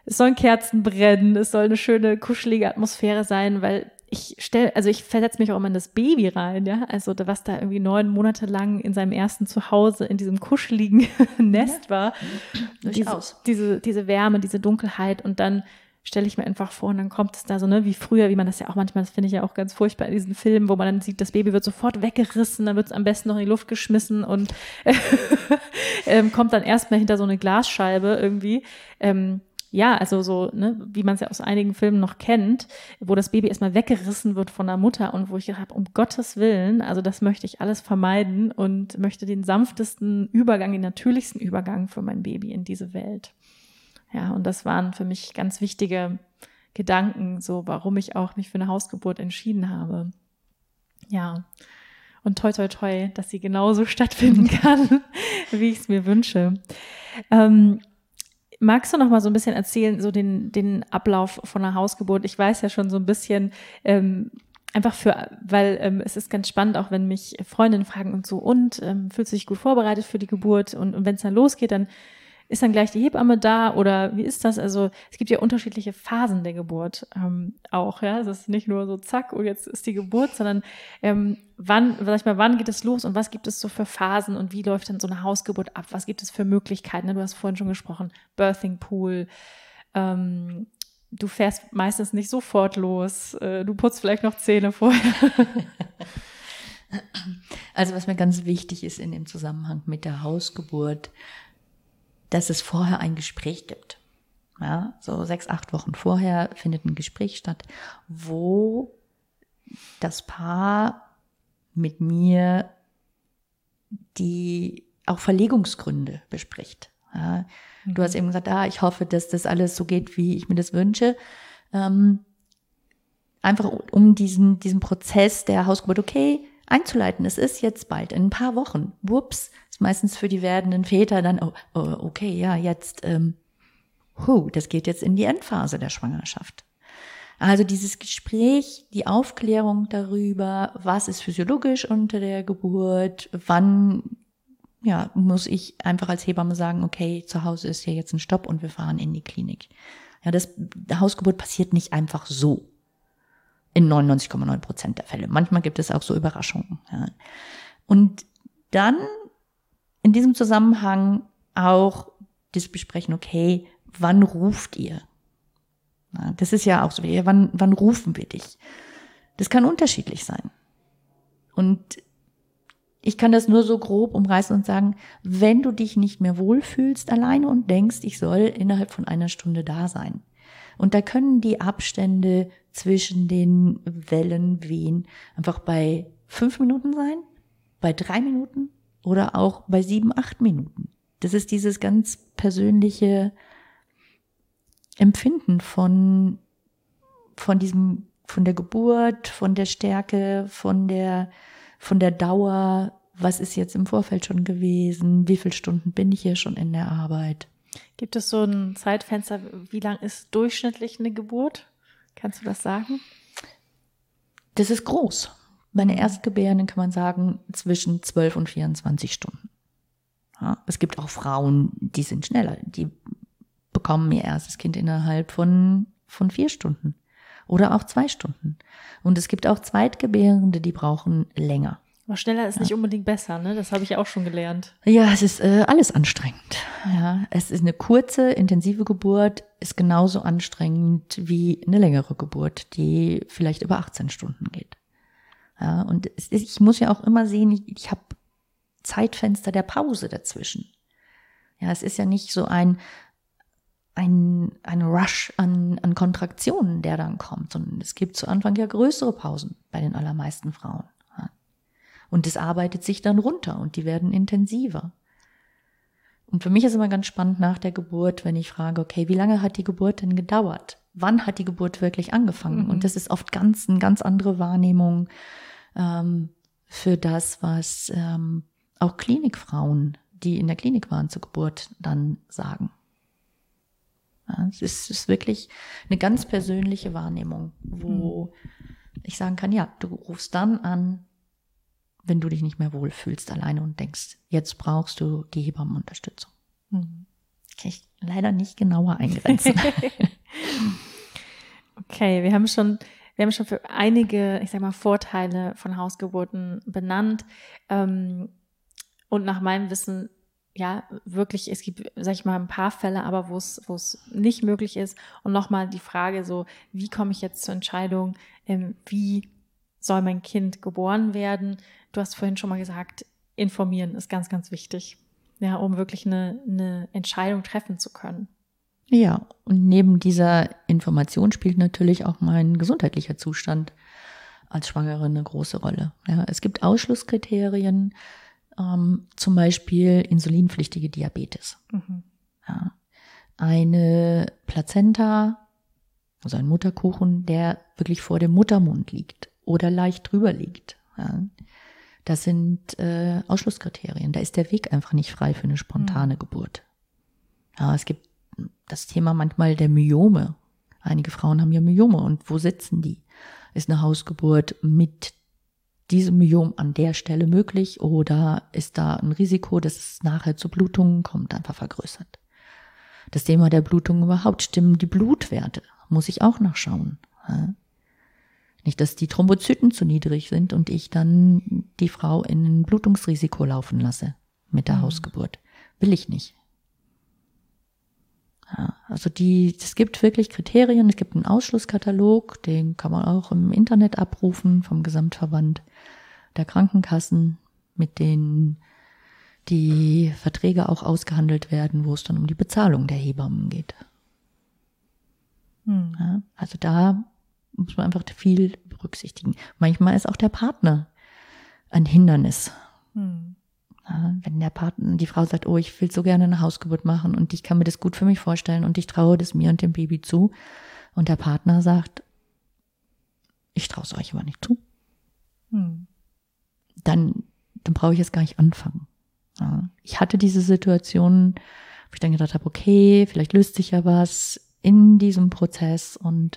es sollen Kerzen brennen, es soll eine schöne, kuschelige Atmosphäre sein, weil ich stelle, also ich versetze mich auch immer in das Baby rein, ja, also was da irgendwie neun Monate lang in seinem ersten Zuhause in diesem kuscheligen Nest war. Durchaus. Diese, diese, diese Wärme, diese Dunkelheit und dann stelle ich mir einfach vor und dann kommt es da so, ne, wie früher, wie man das ja auch manchmal, das finde ich ja auch ganz furchtbar in diesen Filmen, wo man dann sieht, das Baby wird sofort weggerissen, dann wird es am besten noch in die Luft geschmissen und ähm, kommt dann erstmal hinter so eine Glasscheibe irgendwie. Ähm, ja, also so, ne, wie man es ja aus einigen Filmen noch kennt, wo das Baby erstmal weggerissen wird von der Mutter und wo ich gedacht habe, um Gottes Willen, also das möchte ich alles vermeiden und möchte den sanftesten Übergang, den natürlichsten Übergang für mein Baby in diese Welt. Ja, und das waren für mich ganz wichtige Gedanken, so warum ich auch mich für eine Hausgeburt entschieden habe. Ja, und toi toi toi, dass sie genauso stattfinden kann, wie ich es mir wünsche. Ähm, Magst du noch mal so ein bisschen erzählen, so den, den Ablauf von einer Hausgeburt? Ich weiß ja schon so ein bisschen, ähm, einfach für, weil ähm, es ist ganz spannend, auch wenn mich Freundinnen fragen und so, und ähm, fühlst du dich gut vorbereitet für die Geburt? Und, und wenn es dann losgeht, dann ist dann gleich die Hebamme da oder wie ist das? Also es gibt ja unterschiedliche Phasen der Geburt ähm, auch, ja. Es ist nicht nur so zack, und jetzt ist die Geburt, sondern ähm, wann, sag ich mal, wann geht es los und was gibt es so für Phasen und wie läuft dann so eine Hausgeburt ab? Was gibt es für Möglichkeiten? Du hast vorhin schon gesprochen, Birthing Pool, ähm, du fährst meistens nicht sofort los, äh, du putzt vielleicht noch Zähne vorher. Also was mir ganz wichtig ist in dem Zusammenhang mit der Hausgeburt, dass es vorher ein Gespräch gibt. Ja, so sechs, acht Wochen vorher findet ein Gespräch statt, wo das Paar mit mir die auch Verlegungsgründe bespricht. Ja, mhm. Du hast eben gesagt, ah, ich hoffe, dass das alles so geht, wie ich mir das wünsche. Ähm, einfach um diesen, diesen Prozess der Hausgeburt, okay, einzuleiten. Es ist jetzt bald, in ein paar Wochen. Whoops, ist meistens für die werdenden Väter dann, oh, oh okay, ja, jetzt, ähm, hu, das geht jetzt in die Endphase der Schwangerschaft. Also dieses Gespräch, die Aufklärung darüber, was ist physiologisch unter der Geburt, wann, ja, muss ich einfach als Hebamme sagen, okay, zu Hause ist ja jetzt ein Stopp und wir fahren in die Klinik. Ja, das, die Hausgeburt passiert nicht einfach so. In neunundneunzig Komma neun Prozent der Fälle. Manchmal gibt es auch so Überraschungen. Ja. Und dann in diesem Zusammenhang auch das Besprechen, okay, wann ruft ihr? Ja, das ist ja auch so, ja, wann, wann rufen wir dich? Das kann unterschiedlich sein. Und ich kann das nur so grob umreißen und sagen, wenn du dich nicht mehr wohlfühlst alleine und denkst, ich soll innerhalb von einer Stunde da sein. Und da können die Abstände zwischen den Wellenwehen einfach bei fünf Minuten sein, bei drei Minuten oder auch bei sieben, acht Minuten. Das ist dieses ganz persönliche Empfinden von, von diesem, von der Geburt, von der Stärke, von der, von der Dauer. Was ist jetzt im Vorfeld schon gewesen? Wie viele Stunden bin ich hier schon in der Arbeit? Gibt es so ein Zeitfenster, wie lang ist durchschnittlich eine Geburt? Kannst du das sagen? Das ist groß. Bei einer Erstgebärenden kann man sagen, zwischen zwölf und vierundzwanzig Stunden. Ja, es gibt auch Frauen, die sind schneller. Die bekommen ihr erstes Kind innerhalb von, von vier Stunden oder auch zwei Stunden. Und es gibt auch Zweitgebärende, die brauchen länger. Aber schneller ist ja nicht unbedingt besser, ne? Das habe ich auch schon gelernt. Ja, es ist äh, alles anstrengend. Ja, es ist eine kurze, intensive Geburt, ist genauso anstrengend wie eine längere Geburt, die vielleicht über achtzehn Stunden geht. Ja, und es ist, ich muss ja auch immer sehen, ich, ich habe Zeitfenster der Pause dazwischen. Ja, es ist ja nicht so ein ein ein Rush an an Kontraktionen, der dann kommt, sondern es gibt zu Anfang ja größere Pausen bei den allermeisten Frauen. Und es arbeitet sich dann runter und die werden intensiver. Und für mich ist immer ganz spannend nach der Geburt, wenn ich frage, okay, wie lange hat die Geburt denn gedauert? Wann hat die Geburt wirklich angefangen? Mhm. Und das ist oft ganz eine ganz andere Wahrnehmung ähm, für das, was ähm, auch Klinikfrauen, die in der Klinik waren zur Geburt, dann sagen. Ja, es ist, ist wirklich eine ganz persönliche Wahrnehmung, wo mhm. ich sagen kann, ja, du rufst dann an, wenn du dich nicht mehr wohlfühlst alleine und denkst, jetzt brauchst du die Hebammenunterstützung. kann ich leider nicht genauer eingrenzen. Okay, wir haben schon, wir haben schon für einige, ich sag mal, Vorteile von Hausgeburten benannt. Ähm, und nach meinem Wissen, ja, wirklich, es gibt, sag ich mal, ein paar Fälle, aber wo es, wo es nicht möglich ist. Und nochmal die Frage so, wie komme ich jetzt zur Entscheidung, ähm, wie soll mein Kind geboren werden? Du hast vorhin schon mal gesagt, informieren ist ganz, ganz wichtig, ja, um wirklich eine, eine Entscheidung treffen zu können. Ja, und neben dieser Information spielt natürlich auch mein gesundheitlicher Zustand als Schwangere eine große Rolle. Ja, es gibt Ausschlusskriterien, ähm, zum Beispiel insulinpflichtige Diabetes. Mhm. Ja, eine Plazenta, also ein Mutterkuchen, der wirklich vor dem Muttermund liegt oder leicht drüber liegt. Ja, das sind äh, Ausschlusskriterien. Da ist der Weg einfach nicht frei für eine spontane mhm. Geburt. Ja, es gibt das Thema manchmal der Myome. Einige Frauen haben ja Myome und wo sitzen die? Ist eine Hausgeburt mit diesem Myom an der Stelle möglich oder ist da ein Risiko, dass es nachher zu Blutungen kommt, einfach vergrößert? Das Thema der Blutung überhaupt, stimmen die Blutwerte? Muss ich auch nachschauen. Ja? Nicht, dass die Thrombozyten zu niedrig sind und ich dann die Frau in ein Blutungsrisiko laufen lasse mit der mhm. Hausgeburt. Will ich nicht. Ja, also die, es gibt wirklich Kriterien, es gibt einen Ausschlusskatalog, den kann man auch im Internet abrufen vom Gesamtverband der Krankenkassen, mit denen die Verträge auch ausgehandelt werden, wo es dann um die Bezahlung der Hebammen geht. Hm. Ja, also da muss man einfach viel berücksichtigen. Manchmal ist auch der Partner ein Hindernis. Hm. Ja, wenn der Partner, die Frau sagt, oh, ich will so gerne eine Hausgeburt machen und ich kann mir das gut für mich vorstellen und ich traue das mir und dem Baby zu. Und der Partner sagt, ich traue es euch aber nicht zu. Hm. Dann, dann brauche ich jetzt gar nicht anfangen. Ja, ich hatte diese Situation, wo ich dann gedacht habe, okay, vielleicht löst sich ja was in diesem Prozess und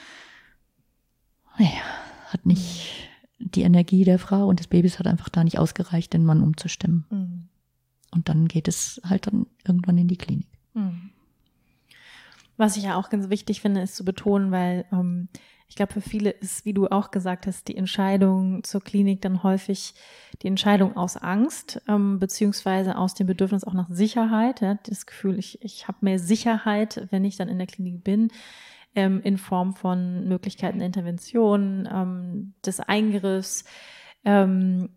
naja, hat nicht die Energie der Frau und des Babys hat einfach da nicht ausgereicht, den Mann umzustimmen. Mhm. Und dann geht es halt dann irgendwann in die Klinik. Mhm. Was ich ja auch ganz wichtig finde, ist zu betonen, weil ähm, ich glaube, für viele ist, wie du auch gesagt hast, die Entscheidung zur Klinik dann häufig die Entscheidung aus Angst, ähm, beziehungsweise aus dem Bedürfnis auch nach Sicherheit. Ja, das Gefühl, ich, ich habe mehr Sicherheit, wenn ich dann in der Klinik bin, ähm, in Form von Möglichkeiten der Intervention, ähm, des Eingriffs. Ähm,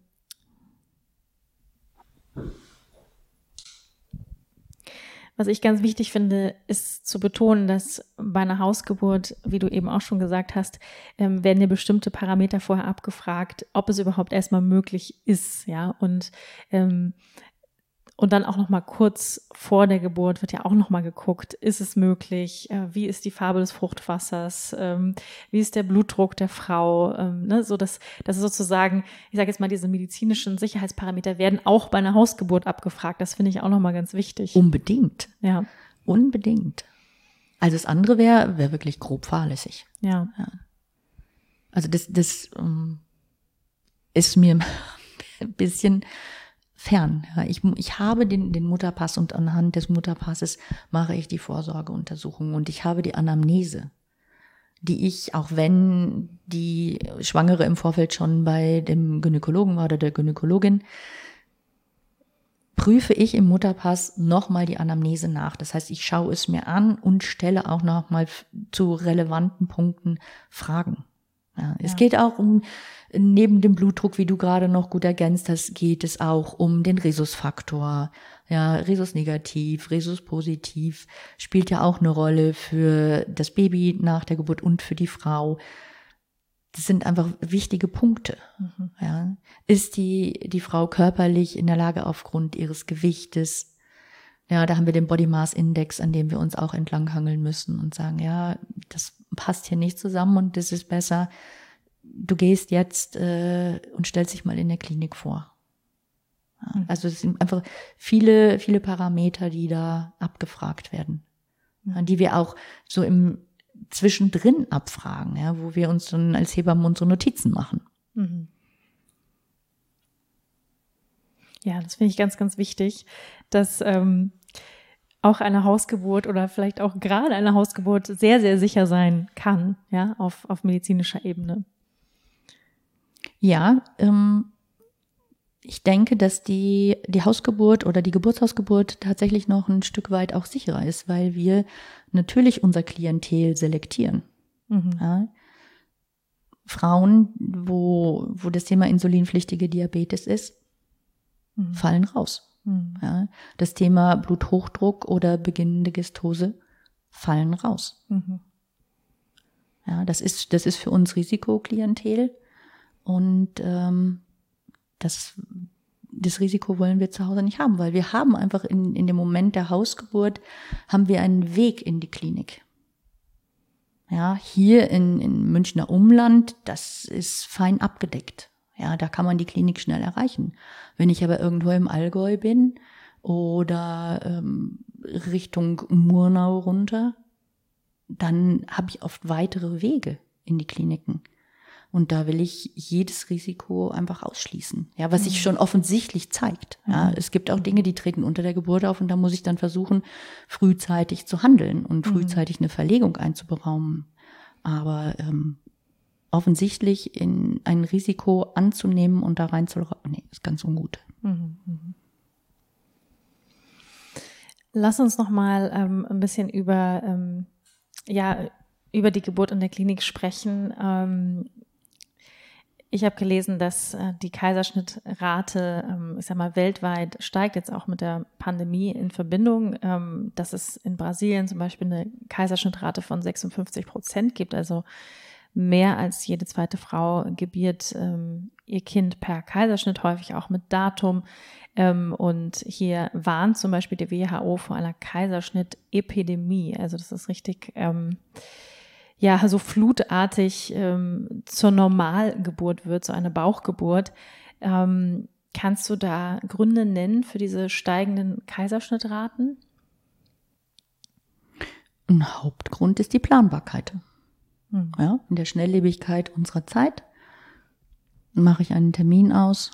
Was ich ganz wichtig finde, ist zu betonen, dass bei einer Hausgeburt, wie du eben auch schon gesagt hast, ähm, werden ja bestimmte Parameter vorher abgefragt, ob es überhaupt erstmal möglich ist, ja, und ähm, und dann auch noch mal kurz vor der Geburt wird ja auch noch mal geguckt, ist es möglich, äh, wie ist die Farbe des Fruchtwassers, ähm, wie ist der Blutdruck der Frau, ähm, ne, so dass das ist sozusagen, ich sage jetzt mal, diese medizinischen Sicherheitsparameter werden auch bei einer Hausgeburt abgefragt. Das finde ich auch noch mal ganz wichtig. Unbedingt. Ja. Unbedingt. Also das andere wäre wäre wirklich grob fahrlässig. Ja. ja. Also das das um, ist mir ein bisschen fern. Ja, ich, ich habe den, den Mutterpass und anhand des Mutterpasses mache ich die Vorsorgeuntersuchung und ich habe die Anamnese, die ich, auch wenn die Schwangere im Vorfeld schon bei dem Gynäkologen war oder der Gynäkologin, prüfe ich im Mutterpass nochmal die Anamnese nach. Das heißt, ich schaue es mir an und stelle auch nochmal zu relevanten Punkten Fragen. Ja, es ja. geht auch um, neben dem Blutdruck, wie du gerade noch gut ergänzt hast, geht es auch um den Rhesusfaktor. Ja, Rhesus negativ, Rhesus positiv spielt ja auch eine Rolle für das Baby nach der Geburt und für die Frau. Das sind einfach wichtige Punkte. Mhm. Ja, ist die, die Frau körperlich in der Lage aufgrund ihres Gewichtes? Ja, da haben wir den Body Mass Index, an dem wir uns auch entlanghangeln müssen und sagen, ja, das passt hier nicht zusammen und das ist besser. Du gehst jetzt äh, und stellst dich mal in der Klinik vor. Ja, also es sind einfach viele, viele Parameter, die da abgefragt werden, ja, die wir auch so im Zwischendrin abfragen, ja, wo wir uns dann als Hebammen unsere Notizen machen. Mhm. Ja, das finde ich ganz, ganz wichtig, dass ähm, auch eine Hausgeburt oder vielleicht auch gerade eine Hausgeburt sehr, sehr sicher sein kann, ja, auf, auf medizinischer Ebene. Ja, ähm, ich denke, dass die, die Hausgeburt oder die Geburtshausgeburt tatsächlich noch ein Stück weit auch sicherer ist, weil wir natürlich unser Klientel selektieren. Mhm. Ja. Frauen, wo, wo das Thema insulinpflichtige Diabetes ist, mhm. fallen raus. Mhm. Ja. Das Thema Bluthochdruck oder beginnende Gestose fallen raus. Mhm. Ja, das ist, das ist für uns Risikoklientel und ähm, Das, das Risiko wollen wir zu Hause nicht haben, weil wir haben einfach in, in dem Moment der Hausgeburt, haben wir einen Weg in die Klinik. Ja, hier in, in Münchner Umland, das ist fein abgedeckt. Ja, da kann man die Klinik schnell erreichen. Wenn ich aber irgendwo im Allgäu bin oder ähm, Richtung Murnau runter, dann habe ich oft weitere Wege in die Kliniken. Und da will ich jedes Risiko einfach ausschließen. Ja, was sich schon offensichtlich zeigt. Ja, es gibt auch Dinge, die treten unter der Geburt auf und da muss ich dann versuchen, frühzeitig zu handeln und frühzeitig eine Verlegung einzuberaumen. Aber ähm, offensichtlich in ein Risiko anzunehmen und da reinzulaufen, nee, ist ganz ungut. Lass uns noch mal ähm, ein bisschen über ähm, ja über die Geburt in der Klinik sprechen. Ähm, Ich habe gelesen, dass äh, die Kaiserschnittrate, ähm, ich sag mal, weltweit steigt, jetzt auch mit der Pandemie in Verbindung, ähm, dass es in Brasilien zum Beispiel eine Kaiserschnittrate von sechsundfünfzig Prozent gibt, also mehr als jede zweite Frau gebiert ähm, ihr Kind per Kaiserschnitt, häufig auch mit Datum. Ähm, und hier warnt zum Beispiel die W H O vor einer Kaiserschnittepidemie. Also das ist richtig ähm, ja, so flutartig ähm, zur Normalgeburt wird, so eine Bauchgeburt. Ähm, kannst du da Gründe nennen für diese steigenden Kaiserschnittraten? Ein Hauptgrund ist die Planbarkeit. Hm. Ja, in der Schnelllebigkeit unserer Zeit mache ich einen Termin aus.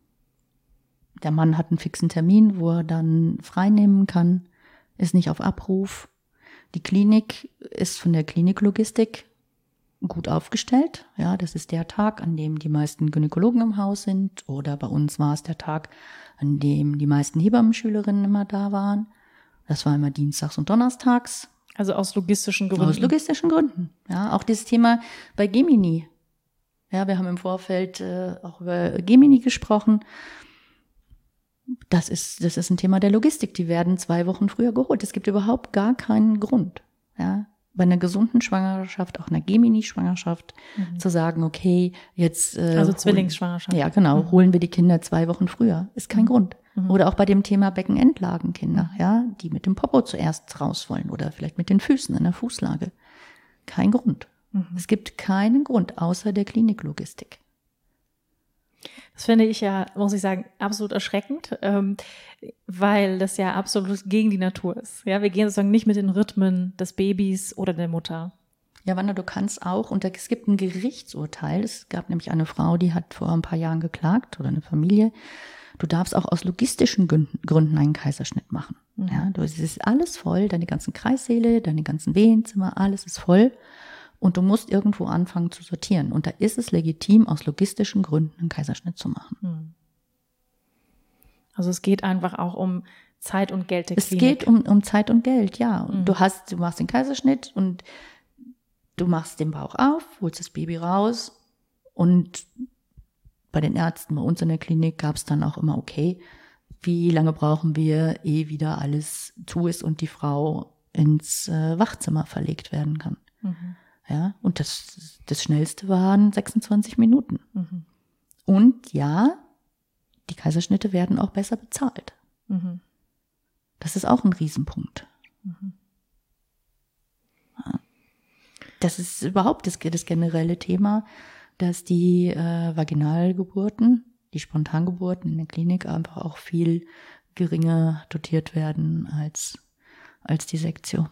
Der Mann hat einen fixen Termin, wo er dann frei nehmen kann, ist nicht auf Abruf. Die Klinik ist von der Kliniklogistik gut aufgestellt. Ja, das ist der Tag, an dem die meisten Gynäkologen im Haus sind. Oder bei uns war es der Tag, an dem die meisten Hebammenschülerinnen immer da waren. Das war immer dienstags und donnerstags. Also aus logistischen Gründen. Aus logistischen Gründen. Ja, auch dieses Thema bei Gemini. Ja, wir haben im Vorfeld äh, auch über Gemini gesprochen. Das ist, das ist ein Thema der Logistik. Die werden zwei Wochen früher geholt. Es gibt überhaupt gar keinen Grund, ja, bei einer gesunden Schwangerschaft, auch einer Gemini-Schwangerschaft, mhm. zu sagen, okay, jetzt äh, also holen, Zwillingsschwangerschaft. Ja, genau, mhm. holen wir die Kinder zwei Wochen früher. Ist kein mhm. Grund. Mhm. Oder auch bei dem Thema Beckenendlagenkinder, ja, die mit dem Popo zuerst raus wollen oder vielleicht mit den Füßen in der Fußlage. Kein Grund. Mhm. Es gibt keinen Grund außer der Kliniklogistik. Das finde ich ja, muss ich sagen, absolut erschreckend, ähm, weil das ja absolut gegen die Natur ist. Ja, wir gehen sozusagen nicht mit den Rhythmen des Babys oder der Mutter. Ja, Wanda, du kannst auch, und es gibt ein Gerichtsurteil, es gab nämlich eine Frau, die hat vor ein paar Jahren geklagt, oder eine Familie, du darfst auch aus logistischen Gründen einen Kaiserschnitt machen. Mhm. Ja, du, es ist alles voll, deine ganzen Kreissäle, deine ganzen Wehenzimmer, alles ist voll. Und du musst irgendwo anfangen zu sortieren. Und da ist es legitim, aus logistischen Gründen einen Kaiserschnitt zu machen. Also es geht einfach auch um Zeit und Geld der es Klinik. Es geht um, um Zeit und Geld, ja. Und mhm. du hast, du machst den Kaiserschnitt und du machst den Bauch auf, holst das Baby raus. Und bei den Ärzten, bei uns in der Klinik gab es dann auch immer, okay, wie lange brauchen wir, ehe wieder alles zu ist und die Frau ins äh, Wachzimmer verlegt werden kann. Mhm. Ja, und das, das Schnellste waren sechsundzwanzig Minuten. Mhm. Und ja, die Kaiserschnitte werden auch besser bezahlt. Mhm. Das ist auch ein Riesenpunkt. Mhm. Ja. Das ist überhaupt das, das generelle Thema, dass die äh, Vaginalgeburten, die Spontangeburten in der Klinik einfach auch viel geringer dotiert werden als, als die Sektio.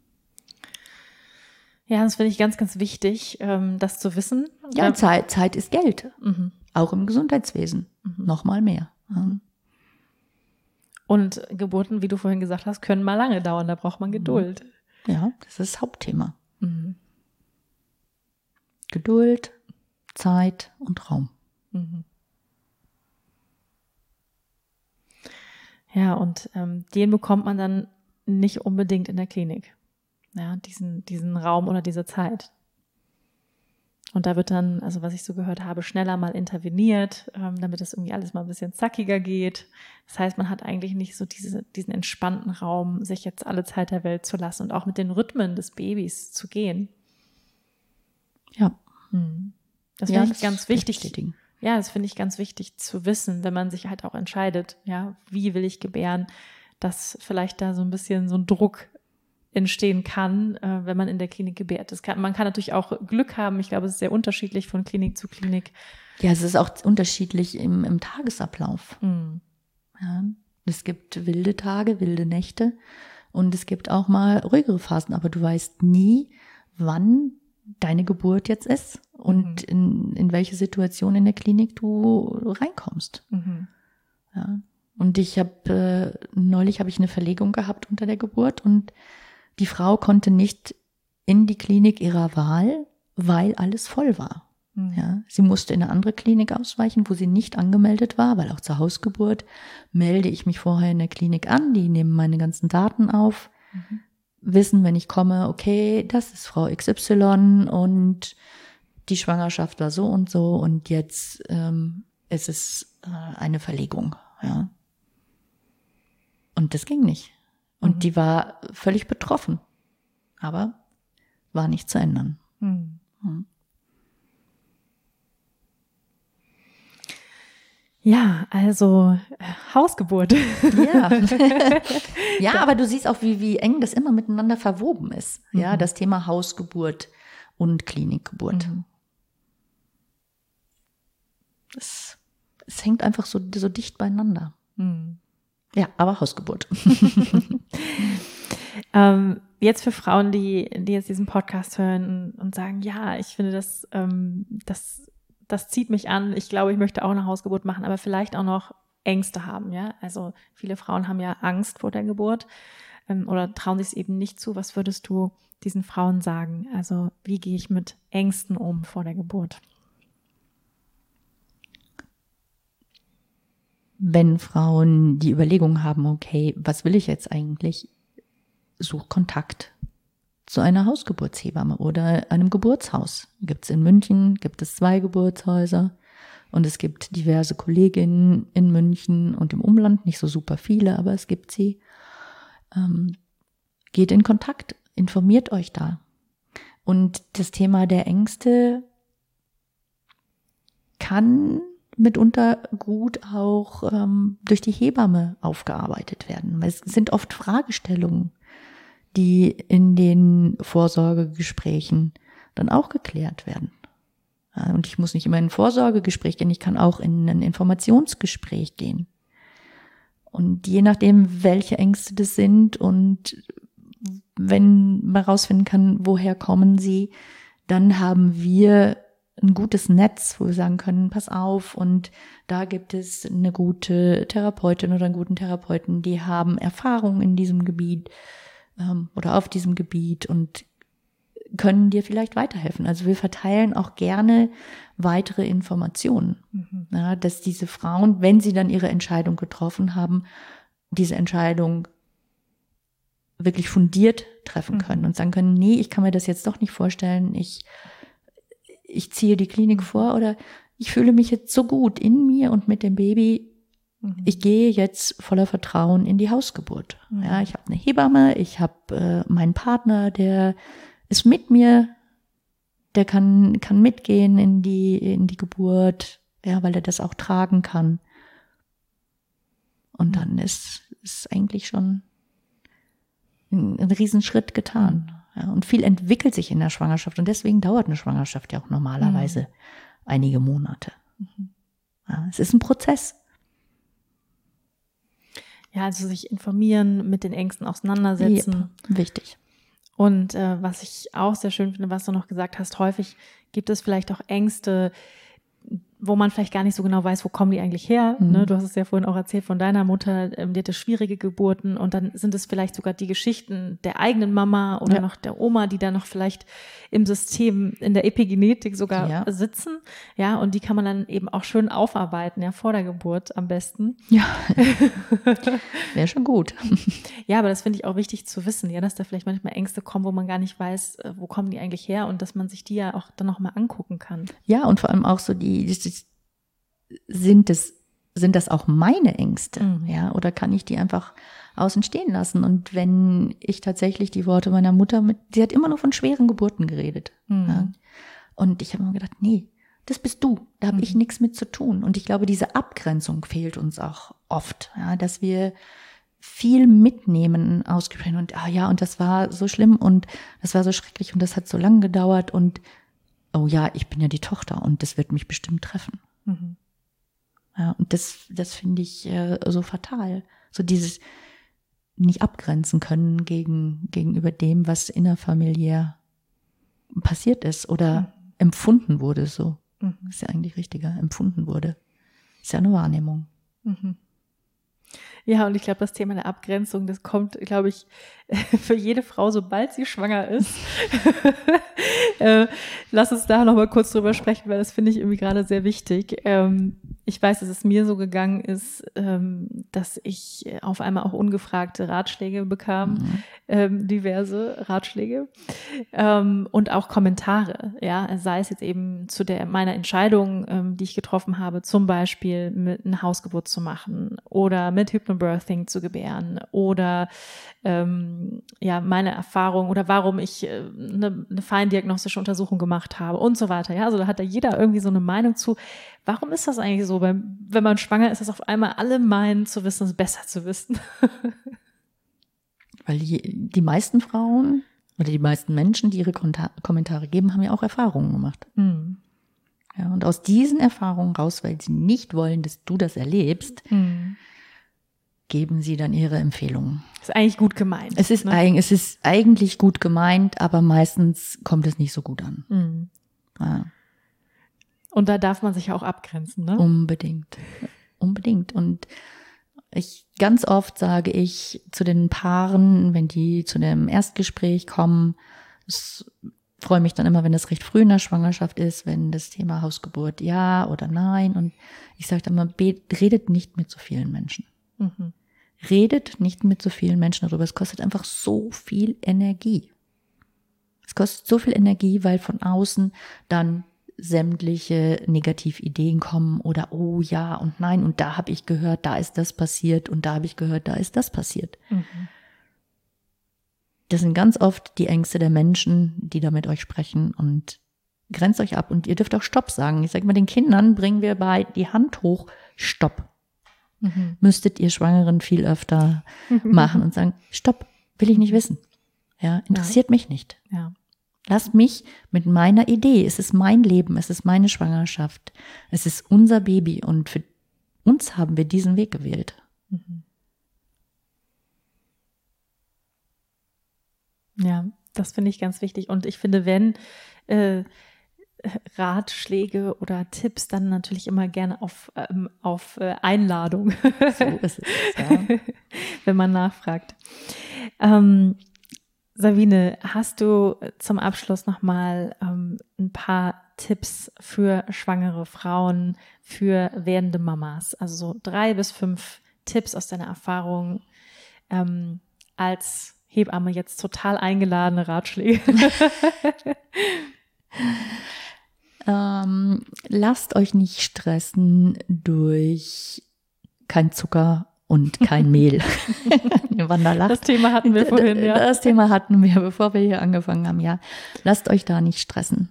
Ja, das finde ich ganz, ganz wichtig, ähm, das zu wissen. Ja, ähm, Zeit, Zeit ist Geld. Mhm. Auch im Gesundheitswesen. Mhm. Noch mal mehr. Mhm. Und Geburten, wie du vorhin gesagt hast, können mal lange dauern, da braucht man Geduld. Ja, das ist das Hauptthema. Mhm. Geduld, Zeit und Raum. Mhm. Ja, und ähm, den bekommt man dann nicht unbedingt in der Klinik. Ja, diesen, diesen Raum oder diese Zeit. Und da wird dann, also was ich so gehört habe, schneller mal interveniert, ähm, damit das irgendwie alles mal ein bisschen zackiger geht. Das heißt, man hat eigentlich nicht so diese, diesen entspannten Raum, sich jetzt alle Zeit der Welt zu lassen und auch mit den Rhythmen des Babys zu gehen. Ja. Hm. Das ja, finde ich das ganz wichtig. Bestätigen. Ja, das finde ich ganz wichtig zu wissen, wenn man sich halt auch entscheidet, ja, wie will ich gebären, dass vielleicht da so ein bisschen so ein Druck entstehen kann, äh, wenn man in der Klinik gebärt. Das kann, man kann natürlich auch Glück haben. Ich glaube, es ist sehr unterschiedlich von Klinik zu Klinik. Ja, es ist auch unterschiedlich im, im Tagesablauf. Mhm. Ja, es gibt wilde Tage, wilde Nächte und es gibt auch mal ruhigere Phasen, aber du weißt nie, wann deine Geburt jetzt ist und in, in welche Situation in der Klinik du reinkommst. Mhm. Ja. Und ich habe, äh, neulich habe ich eine Verlegung gehabt unter der Geburt und die Frau konnte nicht in die Klinik ihrer Wahl, weil alles voll war. Mhm. Ja, sie musste in eine andere Klinik ausweichen, wo sie nicht angemeldet war, weil auch zur Hausgeburt melde ich mich vorher in der Klinik an, die nehmen meine ganzen Daten auf, Mhm. wissen, wenn ich komme, okay, das ist Frau X Y und die Schwangerschaft war so und so und jetzt ähm, ist es äh, eine Verlegung. Ja. Und das ging nicht. Und Mhm. die war völlig betroffen, aber war nicht zu ändern. Mhm. Hm. Ja, also äh, Hausgeburt. Ja. Ja, aber du siehst auch, wie, wie eng das immer miteinander verwoben ist. Ja, Mhm. das Thema Hausgeburt und Klinikgeburt. Mhm. Es, es hängt einfach so, so dicht beieinander. Mhm. Ja, aber Hausgeburt. Ähm, jetzt für Frauen, die, die jetzt diesen Podcast hören und sagen, ja, ich finde das, ähm, das, das zieht mich an. Ich glaube, ich möchte auch eine Hausgeburt machen, aber vielleicht auch noch Ängste haben, ja. Also viele Frauen haben ja Angst vor der Geburt ähm, oder trauen sich es eben nicht zu. Was würdest du diesen Frauen sagen? Also wie gehe ich mit Ängsten um vor der Geburt? Wenn Frauen die Überlegung haben, okay, was will ich jetzt eigentlich? Such Kontakt zu einer Hausgeburtshebamme oder einem Geburtshaus. Gibt es in München, gibt es zwei Geburtshäuser und es gibt diverse Kolleginnen in München und im Umland, nicht so super viele, aber es gibt sie. Ähm, geht in Kontakt, informiert euch da. Und das Thema der Ängste kann mitunter gut auch ähm, durch die Hebamme aufgearbeitet werden. Weil es sind oft Fragestellungen, die in den Vorsorgegesprächen dann auch geklärt werden. Ja, und ich muss nicht immer in ein Vorsorgegespräch gehen, ich kann auch in ein Informationsgespräch gehen. Und je nachdem, welche Ängste das sind und wenn man rausfinden kann, woher kommen sie, dann haben wir ein gutes Netz, wo wir sagen können, pass auf, und da gibt es eine gute Therapeutin oder einen guten Therapeuten, die haben Erfahrung in diesem Gebiet ähm, oder auf diesem Gebiet und können dir vielleicht weiterhelfen. Also wir verteilen auch gerne weitere Informationen, mhm. ja, dass diese Frauen, wenn sie dann ihre Entscheidung getroffen haben, diese Entscheidung wirklich fundiert treffen können mhm. und sagen können, nee, ich kann mir das jetzt doch nicht vorstellen, ich ich ziehe die Klinik vor oder ich fühle mich jetzt so gut in mir und mit dem Baby, mhm. ich gehe jetzt voller Vertrauen in die Hausgeburt. Mhm. Ja, ich habe eine Hebamme, ich habe äh, meinen Partner, der ist mit mir, der kann kann mitgehen in die in die Geburt, ja, weil er das auch tragen kann. Und dann ist ist eigentlich schon ein, ein Riesenschritt getan. Ja, und viel entwickelt sich in der Schwangerschaft und deswegen dauert eine Schwangerschaft ja auch normalerweise mhm. einige Monate. Mhm. Ja, es ist ein Prozess. Ja, also sich informieren, mit den Ängsten auseinandersetzen. Yep, wichtig. Und äh, was ich auch sehr schön finde, was du noch gesagt hast, häufig gibt es vielleicht auch Ängste, wo man vielleicht gar nicht so genau weiß, wo kommen die eigentlich her. Mhm. Ne? Du hast es ja vorhin auch erzählt von deiner Mutter, ähm, die hatte schwierige Geburten und dann sind es vielleicht sogar die Geschichten der eigenen Mama oder ja. noch der Oma, die da noch vielleicht im System, in der Epigenetik sogar ja. sitzen. Ja, und die kann man dann eben auch schön aufarbeiten, ja, vor der Geburt am besten. Ja, wäre schon gut. Ja, aber das finde ich auch wichtig zu wissen, ja, dass da vielleicht manchmal Ängste kommen, wo man gar nicht weiß, wo kommen die eigentlich her und dass man sich die ja auch dann nochmal angucken kann. Ja, und vor allem auch so die, die sind es, sind das auch meine Ängste, mhm. ja, oder kann ich die einfach außen stehen lassen? Und wenn ich tatsächlich die Worte meiner Mutter mit, sie hat immer nur von schweren Geburten geredet, mhm. ja, und ich habe mir gedacht, nee, das bist du, da habe mhm. ich nichts mit zu tun. Und ich glaube, diese Abgrenzung fehlt uns auch oft, ja, dass wir viel mitnehmen aus Gesprächen und ah ja, und das war so schlimm und das war so schrecklich und das hat so lange gedauert und oh ja, ich bin ja die Tochter und das wird mich bestimmt treffen. Mhm. Ja, und das, das finde ich äh, so fatal. So dieses nicht abgrenzen können gegen, gegenüber dem, was innerfamiliär passiert ist oder mhm. empfunden wurde so. Mhm. Ist ja eigentlich richtiger, empfunden wurde. Ist ja eine Wahrnehmung. Mhm. Ja, und ich glaube, das Thema der Abgrenzung, das kommt, glaube ich, für jede Frau, sobald sie schwanger ist. äh, lass uns da noch mal kurz drüber sprechen, weil das finde ich irgendwie gerade sehr wichtig. Ähm, ich weiß, dass es mir so gegangen ist, ähm, dass ich auf einmal auch ungefragte Ratschläge bekam, mhm. ähm, diverse Ratschläge ähm, und auch Kommentare. Ja, sei es jetzt eben zu der meiner Entscheidung, ähm, die ich getroffen habe, zum Beispiel mit einer Hausgeburt zu machen oder mit Hypnobirthing zu gebären oder ähm, ja meine Erfahrung oder warum ich äh, eine, eine feindiagnostische Untersuchung gemacht habe und so weiter. Ja, also da hat da jeder irgendwie so eine Meinung zu. Warum ist das eigentlich so? Weil, wenn man schwanger ist, dass auf einmal alle meinen zu wissen, es besser zu wissen. Weil die, die meisten Frauen oder die meisten Menschen, die ihre Kommentare geben, haben ja auch Erfahrungen gemacht. Mhm. Ja, und aus diesen Erfahrungen raus, weil sie nicht wollen, dass du das erlebst, mhm. geben sie dann ihre Empfehlungen. Ist eigentlich gut gemeint. Es ist, ne? eig- es ist eigentlich gut gemeint, aber meistens kommt es nicht so gut an. Mhm. Ja. Und da darf man sich auch abgrenzen, ne? Unbedingt. Unbedingt. Und ich, ganz oft sage ich zu den Paaren, wenn die zu dem Erstgespräch kommen, ich freue mich dann immer, wenn das recht früh in der Schwangerschaft ist, wenn das Thema Hausgeburt ja oder nein. Und ich sage dann immer, redet nicht mit so vielen Menschen. Mhm. Redet nicht mit so vielen Menschen darüber. Es kostet einfach so viel Energie. Es kostet so viel Energie, weil von außen dann sämtliche Negativideen kommen oder oh ja und nein und da habe ich gehört, da ist das passiert und da habe ich gehört, da ist das passiert. Mhm. Das sind ganz oft die Ängste der Menschen, die da mit euch sprechen und grenzt euch ab und ihr dürft auch Stopp sagen. Ich sage mal, den Kindern bringen wir bei die Hand hoch, Stopp. Mhm. Müsstet ihr Schwangeren viel öfter machen und sagen, Stopp, will ich nicht wissen. Ja, interessiert ja. mich nicht. Ja. Lasst mich mit meiner Idee, es ist mein Leben, es ist meine Schwangerschaft, es ist unser Baby und für uns haben wir diesen Weg gewählt. Mhm. Ja, das finde ich ganz wichtig und ich finde, wenn äh, Ratschläge oder Tipps, dann natürlich immer gerne auf, ähm, auf äh, Einladung, so ist es, ja. Wenn man nachfragt. Ähm, Sabine, hast du zum Abschluss nochmal ähm, ein paar Tipps für schwangere Frauen, für werdende Mamas? Also so drei bis fünf Tipps aus deiner Erfahrung ähm, als Hebamme, jetzt total eingeladene Ratschläge. ähm, lasst euch nicht stressen durch kein Zucker und kein Mehl. Das Thema hatten wir vorhin, ja. Das Thema hatten wir, bevor wir hier angefangen haben, ja. Lasst euch da nicht stressen.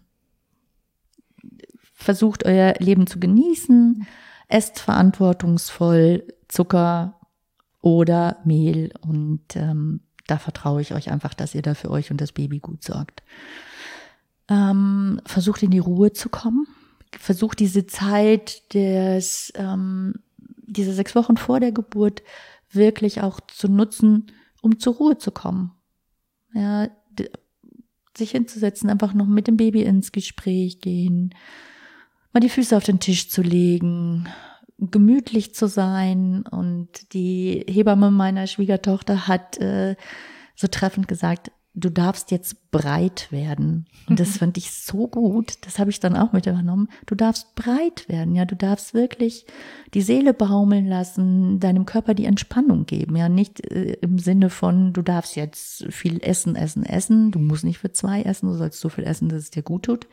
Versucht euer Leben zu genießen. Esst verantwortungsvoll Zucker oder Mehl und ähm, da vertraue ich euch einfach, dass ihr da für euch und das Baby gut sorgt. Ähm, versucht in die Ruhe zu kommen. Versucht diese Zeit des ähm, diese sechs Wochen vor der Geburt wirklich auch zu nutzen, um zur Ruhe zu kommen. Ja, d- sich hinzusetzen, einfach noch mit dem Baby ins Gespräch gehen, mal die Füße auf den Tisch zu legen, gemütlich zu sein. Und die Hebamme meiner Schwiegertochter hat äh, so treffend gesagt, du darfst jetzt breit werden. Und das fand ich so gut. Das habe ich dann auch mit übernommen. Du darfst breit werden, ja. Du darfst wirklich die Seele baumeln lassen, deinem Körper die Entspannung geben, ja. Nicht äh, im Sinne von, du darfst jetzt viel essen, essen, essen. Du musst nicht für zwei essen, du sollst so viel essen, dass es dir gut tut.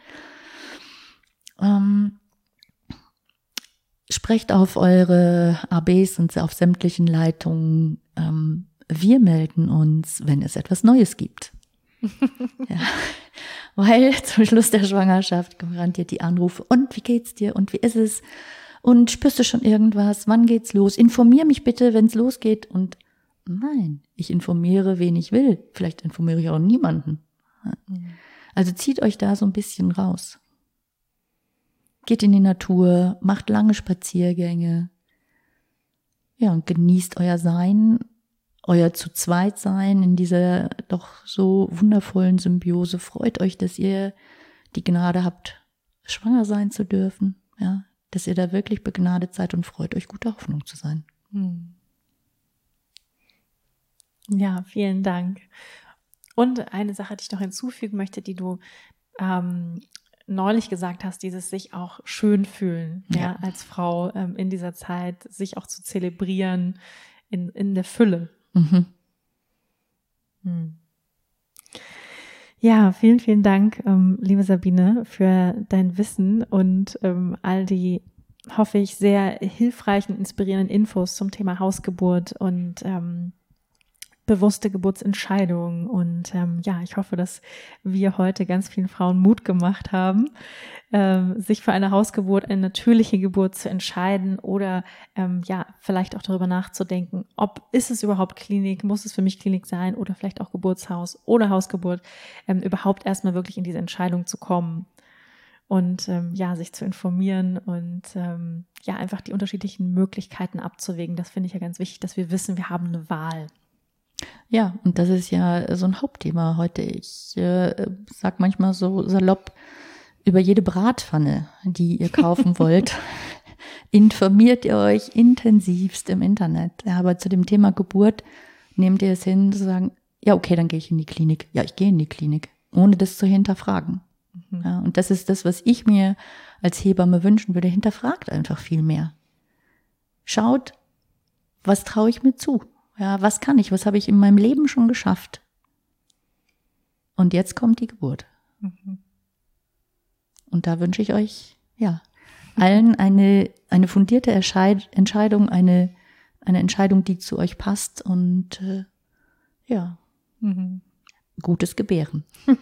Ähm, sprecht auf eure A Bs und auf sämtlichen Leitungen. Ähm, wir melden uns, wenn es etwas Neues gibt. Ja, weil zum Schluss der Schwangerschaft garantiert die Anrufe. Und wie geht's dir? Und wie ist es? Und spürst du schon irgendwas? Wann geht's los? Informier mich bitte, wenn es losgeht. Und nein, ich informiere, wen ich will. Vielleicht informiere ich auch niemanden. Also zieht euch da so ein bisschen raus. Geht in die Natur, macht lange Spaziergänge. Ja, und genießt euer Sein, euer zu zweit sein in dieser doch so wundervollen Symbiose. Freut euch, dass ihr die Gnade habt, schwanger sein zu dürfen. Ja, dass ihr da wirklich begnadet seid und freut euch, gute Hoffnung zu sein. Hm. Ja, vielen Dank. Und eine Sache, die ich noch hinzufügen möchte, die du ähm, neulich gesagt hast, dieses sich auch schön fühlen, ja, ja als Frau ähm, in dieser Zeit, sich auch zu zelebrieren in, in der Fülle. Mhm. Hm. Ja, vielen, vielen Dank, ähm, liebe Sabine, für dein Wissen und ähm, all die, hoffe ich, sehr hilfreichen, inspirierenden Infos zum Thema Hausgeburt und ähm, bewusste Geburtsentscheidungen. Und ähm, ja, ich hoffe, dass wir heute ganz vielen Frauen Mut gemacht haben, ähm, sich für eine Hausgeburt, eine natürliche Geburt zu entscheiden oder ähm, ja, vielleicht auch darüber nachzudenken, ob ist es überhaupt Klinik, muss es für mich Klinik sein oder vielleicht auch Geburtshaus oder Hausgeburt, ähm, überhaupt erstmal wirklich in diese Entscheidung zu kommen und ähm, ja, sich zu informieren und ähm, ja, einfach die unterschiedlichen Möglichkeiten abzuwägen. Das finde ich ja ganz wichtig, dass wir wissen, wir haben eine Wahl. Ja, und das ist ja so ein Hauptthema heute. Ich äh, sag manchmal so salopp, über jede Bratpfanne, die ihr kaufen wollt, informiert ihr euch intensivst im Internet. Ja, aber zu dem Thema Geburt nehmt ihr es hin, zu sagen, ja, okay, dann gehe ich in die Klinik. Ja, ich gehe in die Klinik, ohne das zu hinterfragen. Mhm. Ja, und das ist das, was ich mir als Hebamme wünschen würde. Hinterfragt einfach viel mehr. Schaut, was traue ich mir zu? Ja, was kann ich? Was habe ich in meinem Leben schon geschafft? Und jetzt kommt die Geburt. Mhm. Und da wünsche ich euch, ja, allen eine, eine fundierte Entscheid- Entscheidung, eine, eine Entscheidung, die zu euch passt und, äh, ja, mhm. gutes Gebären.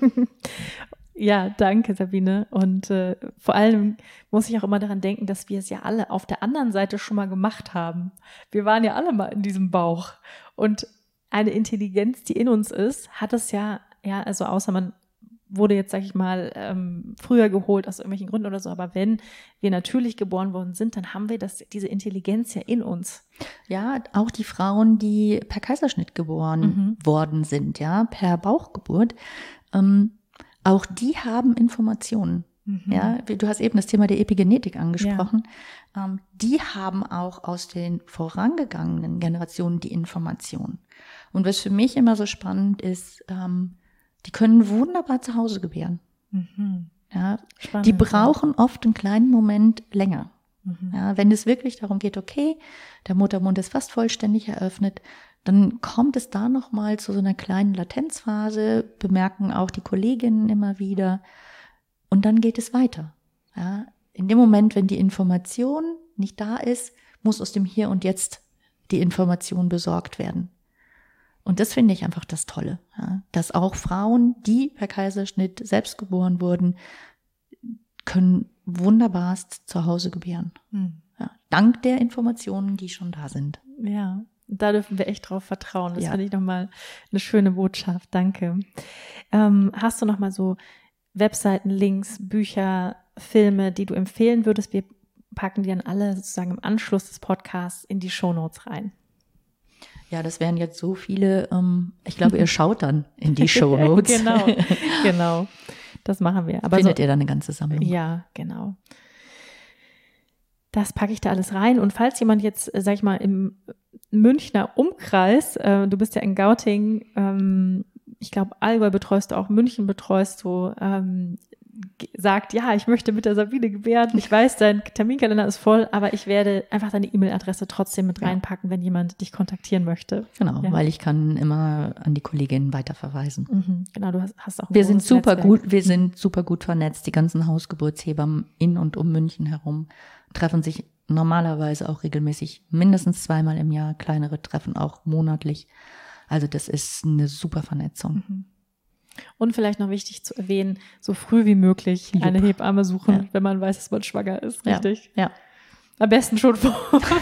Ja, danke, Sabine. Und äh, vor allem muss ich auch immer daran denken, dass wir es ja alle auf der anderen Seite schon mal gemacht haben. Wir waren ja alle mal in diesem Bauch. Und eine Intelligenz, die in uns ist, hat es ja, ja, also außer man wurde jetzt, sag ich mal, ähm, früher geholt aus irgendwelchen Gründen oder so, aber wenn wir natürlich geboren worden sind, dann haben wir das, diese Intelligenz ja in uns. Ja, auch die Frauen, die per Kaiserschnitt geboren mhm. worden sind, ja, per Bauchgeburt, ähm, auch die haben Informationen. Mhm. Ja, du hast eben das Thema der Epigenetik angesprochen. Ja. Ähm, die haben auch aus den vorangegangenen Generationen die Informationen. Und was für mich immer so spannend ist, ähm, die können wunderbar zu Hause gebären. Mhm. Ja, spannend, die brauchen ja. oft einen kleinen Moment länger. Mhm. Ja, wenn es wirklich darum geht, okay, der Muttermund ist fast vollständig eröffnet, dann kommt es da nochmal zu so einer kleinen Latenzphase, bemerken auch die Kolleginnen immer wieder. Und dann geht es weiter. Ja, in dem Moment, wenn die Information nicht da ist, muss aus dem Hier und Jetzt die Information besorgt werden. Und das finde ich einfach das Tolle, ja, dass auch Frauen, die per Kaiserschnitt selbst geboren wurden, können wunderbarst zu Hause gebären. Hm. Ja, dank der Informationen, die schon da sind. Ja, da dürfen wir echt drauf vertrauen. Das ja. finde ich nochmal eine schöne Botschaft. Danke. Ähm, hast du nochmal so Webseiten, Links, Bücher, Filme, die du empfehlen würdest? Wir packen die dann alle sozusagen im Anschluss des Podcasts in die Shownotes rein. Ja, das wären jetzt so viele. Ähm, ich glaube, ihr schaut dann in die Shownotes. Genau, genau. Das machen wir. Aber findet so, ihr dann eine ganze Sammlung. Ja, genau. das packe ich da alles rein. Und falls jemand jetzt, sag ich mal, im Münchner Umkreis, äh, du bist ja in Gauting, ähm, ich glaube, Allgäu betreust du auch, München betreust du, ähm, sagt, ja, ich möchte mit der Sabine gebären. Ich weiß, dein Terminkalender ist voll, aber ich werde einfach deine E-Mail-Adresse trotzdem mit reinpacken, wenn jemand dich kontaktieren möchte. Genau, ja. Weil ich kann immer an die Kolleginnen weiterverweisen. Mhm, genau, du hast, hast auch ein Wir sind super Netzwerk. gut, wir sind super gut vernetzt. Die ganzen Hausgeburtshebammen in und um München herum treffen sich normalerweise auch regelmäßig, mindestens zweimal im Jahr, kleinere Treffen auch monatlich. Also das ist eine super Vernetzung. Mhm. Und vielleicht noch wichtig zu erwähnen, so früh wie möglich Jupp. eine Hebamme suchen, Ja. wenn man weiß, dass man schwanger ist, Ja. richtig? Ja. Am besten schon vor.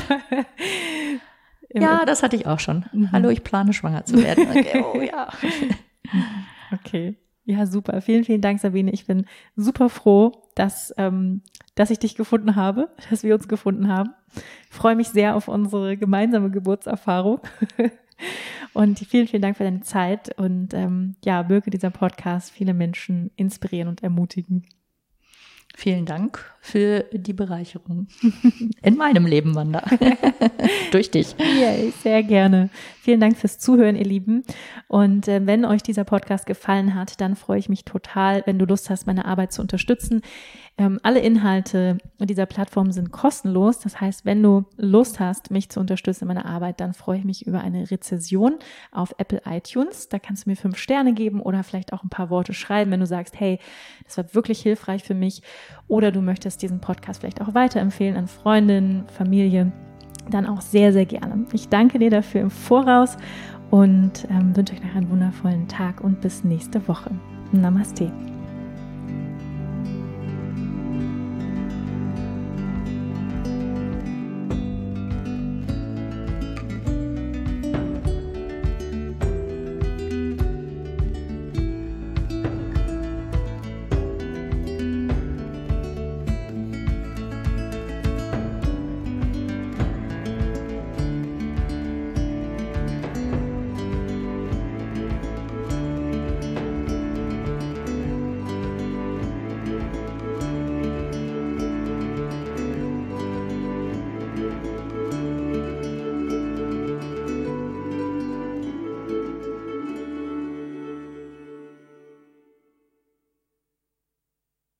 Ja, das hatte ich auch schon. Mhm. Hallo, ich plane schwanger zu werden. Okay, oh ja. Okay, ja, super. Vielen, vielen Dank, Sabine. Ich bin super froh, dass, ähm, dass ich dich gefunden habe, dass wir uns gefunden haben. Ich freue mich sehr auf unsere gemeinsame Geburtserfahrung. Und vielen, vielen Dank für deine Zeit. Und ähm, ja, möge dieser Podcast viele Menschen inspirieren und ermutigen. Vielen Dank für die Bereicherung in meinem Leben, Wanda. Durch dich. Yay, sehr gerne. Vielen Dank fürs Zuhören, ihr Lieben. Und äh, wenn euch dieser Podcast gefallen hat, dann freue ich mich total, wenn du Lust hast, meine Arbeit zu unterstützen. Ähm, alle Inhalte dieser Plattform sind kostenlos. Das heißt, wenn du Lust hast, mich zu unterstützen in meiner Arbeit, dann freue ich mich über eine Rezession auf Apple iTunes. Da kannst du mir fünf Sterne geben oder vielleicht auch ein paar Worte schreiben, wenn du sagst, hey, das war wirklich hilfreich für mich. Oder du möchtest diesen Podcast vielleicht auch weiterempfehlen an Freundinnen, Familie, dann auch sehr, sehr gerne. Ich danke dir dafür im Voraus und ähm, wünsche euch noch einen wundervollen Tag und bis nächste Woche. Namaste.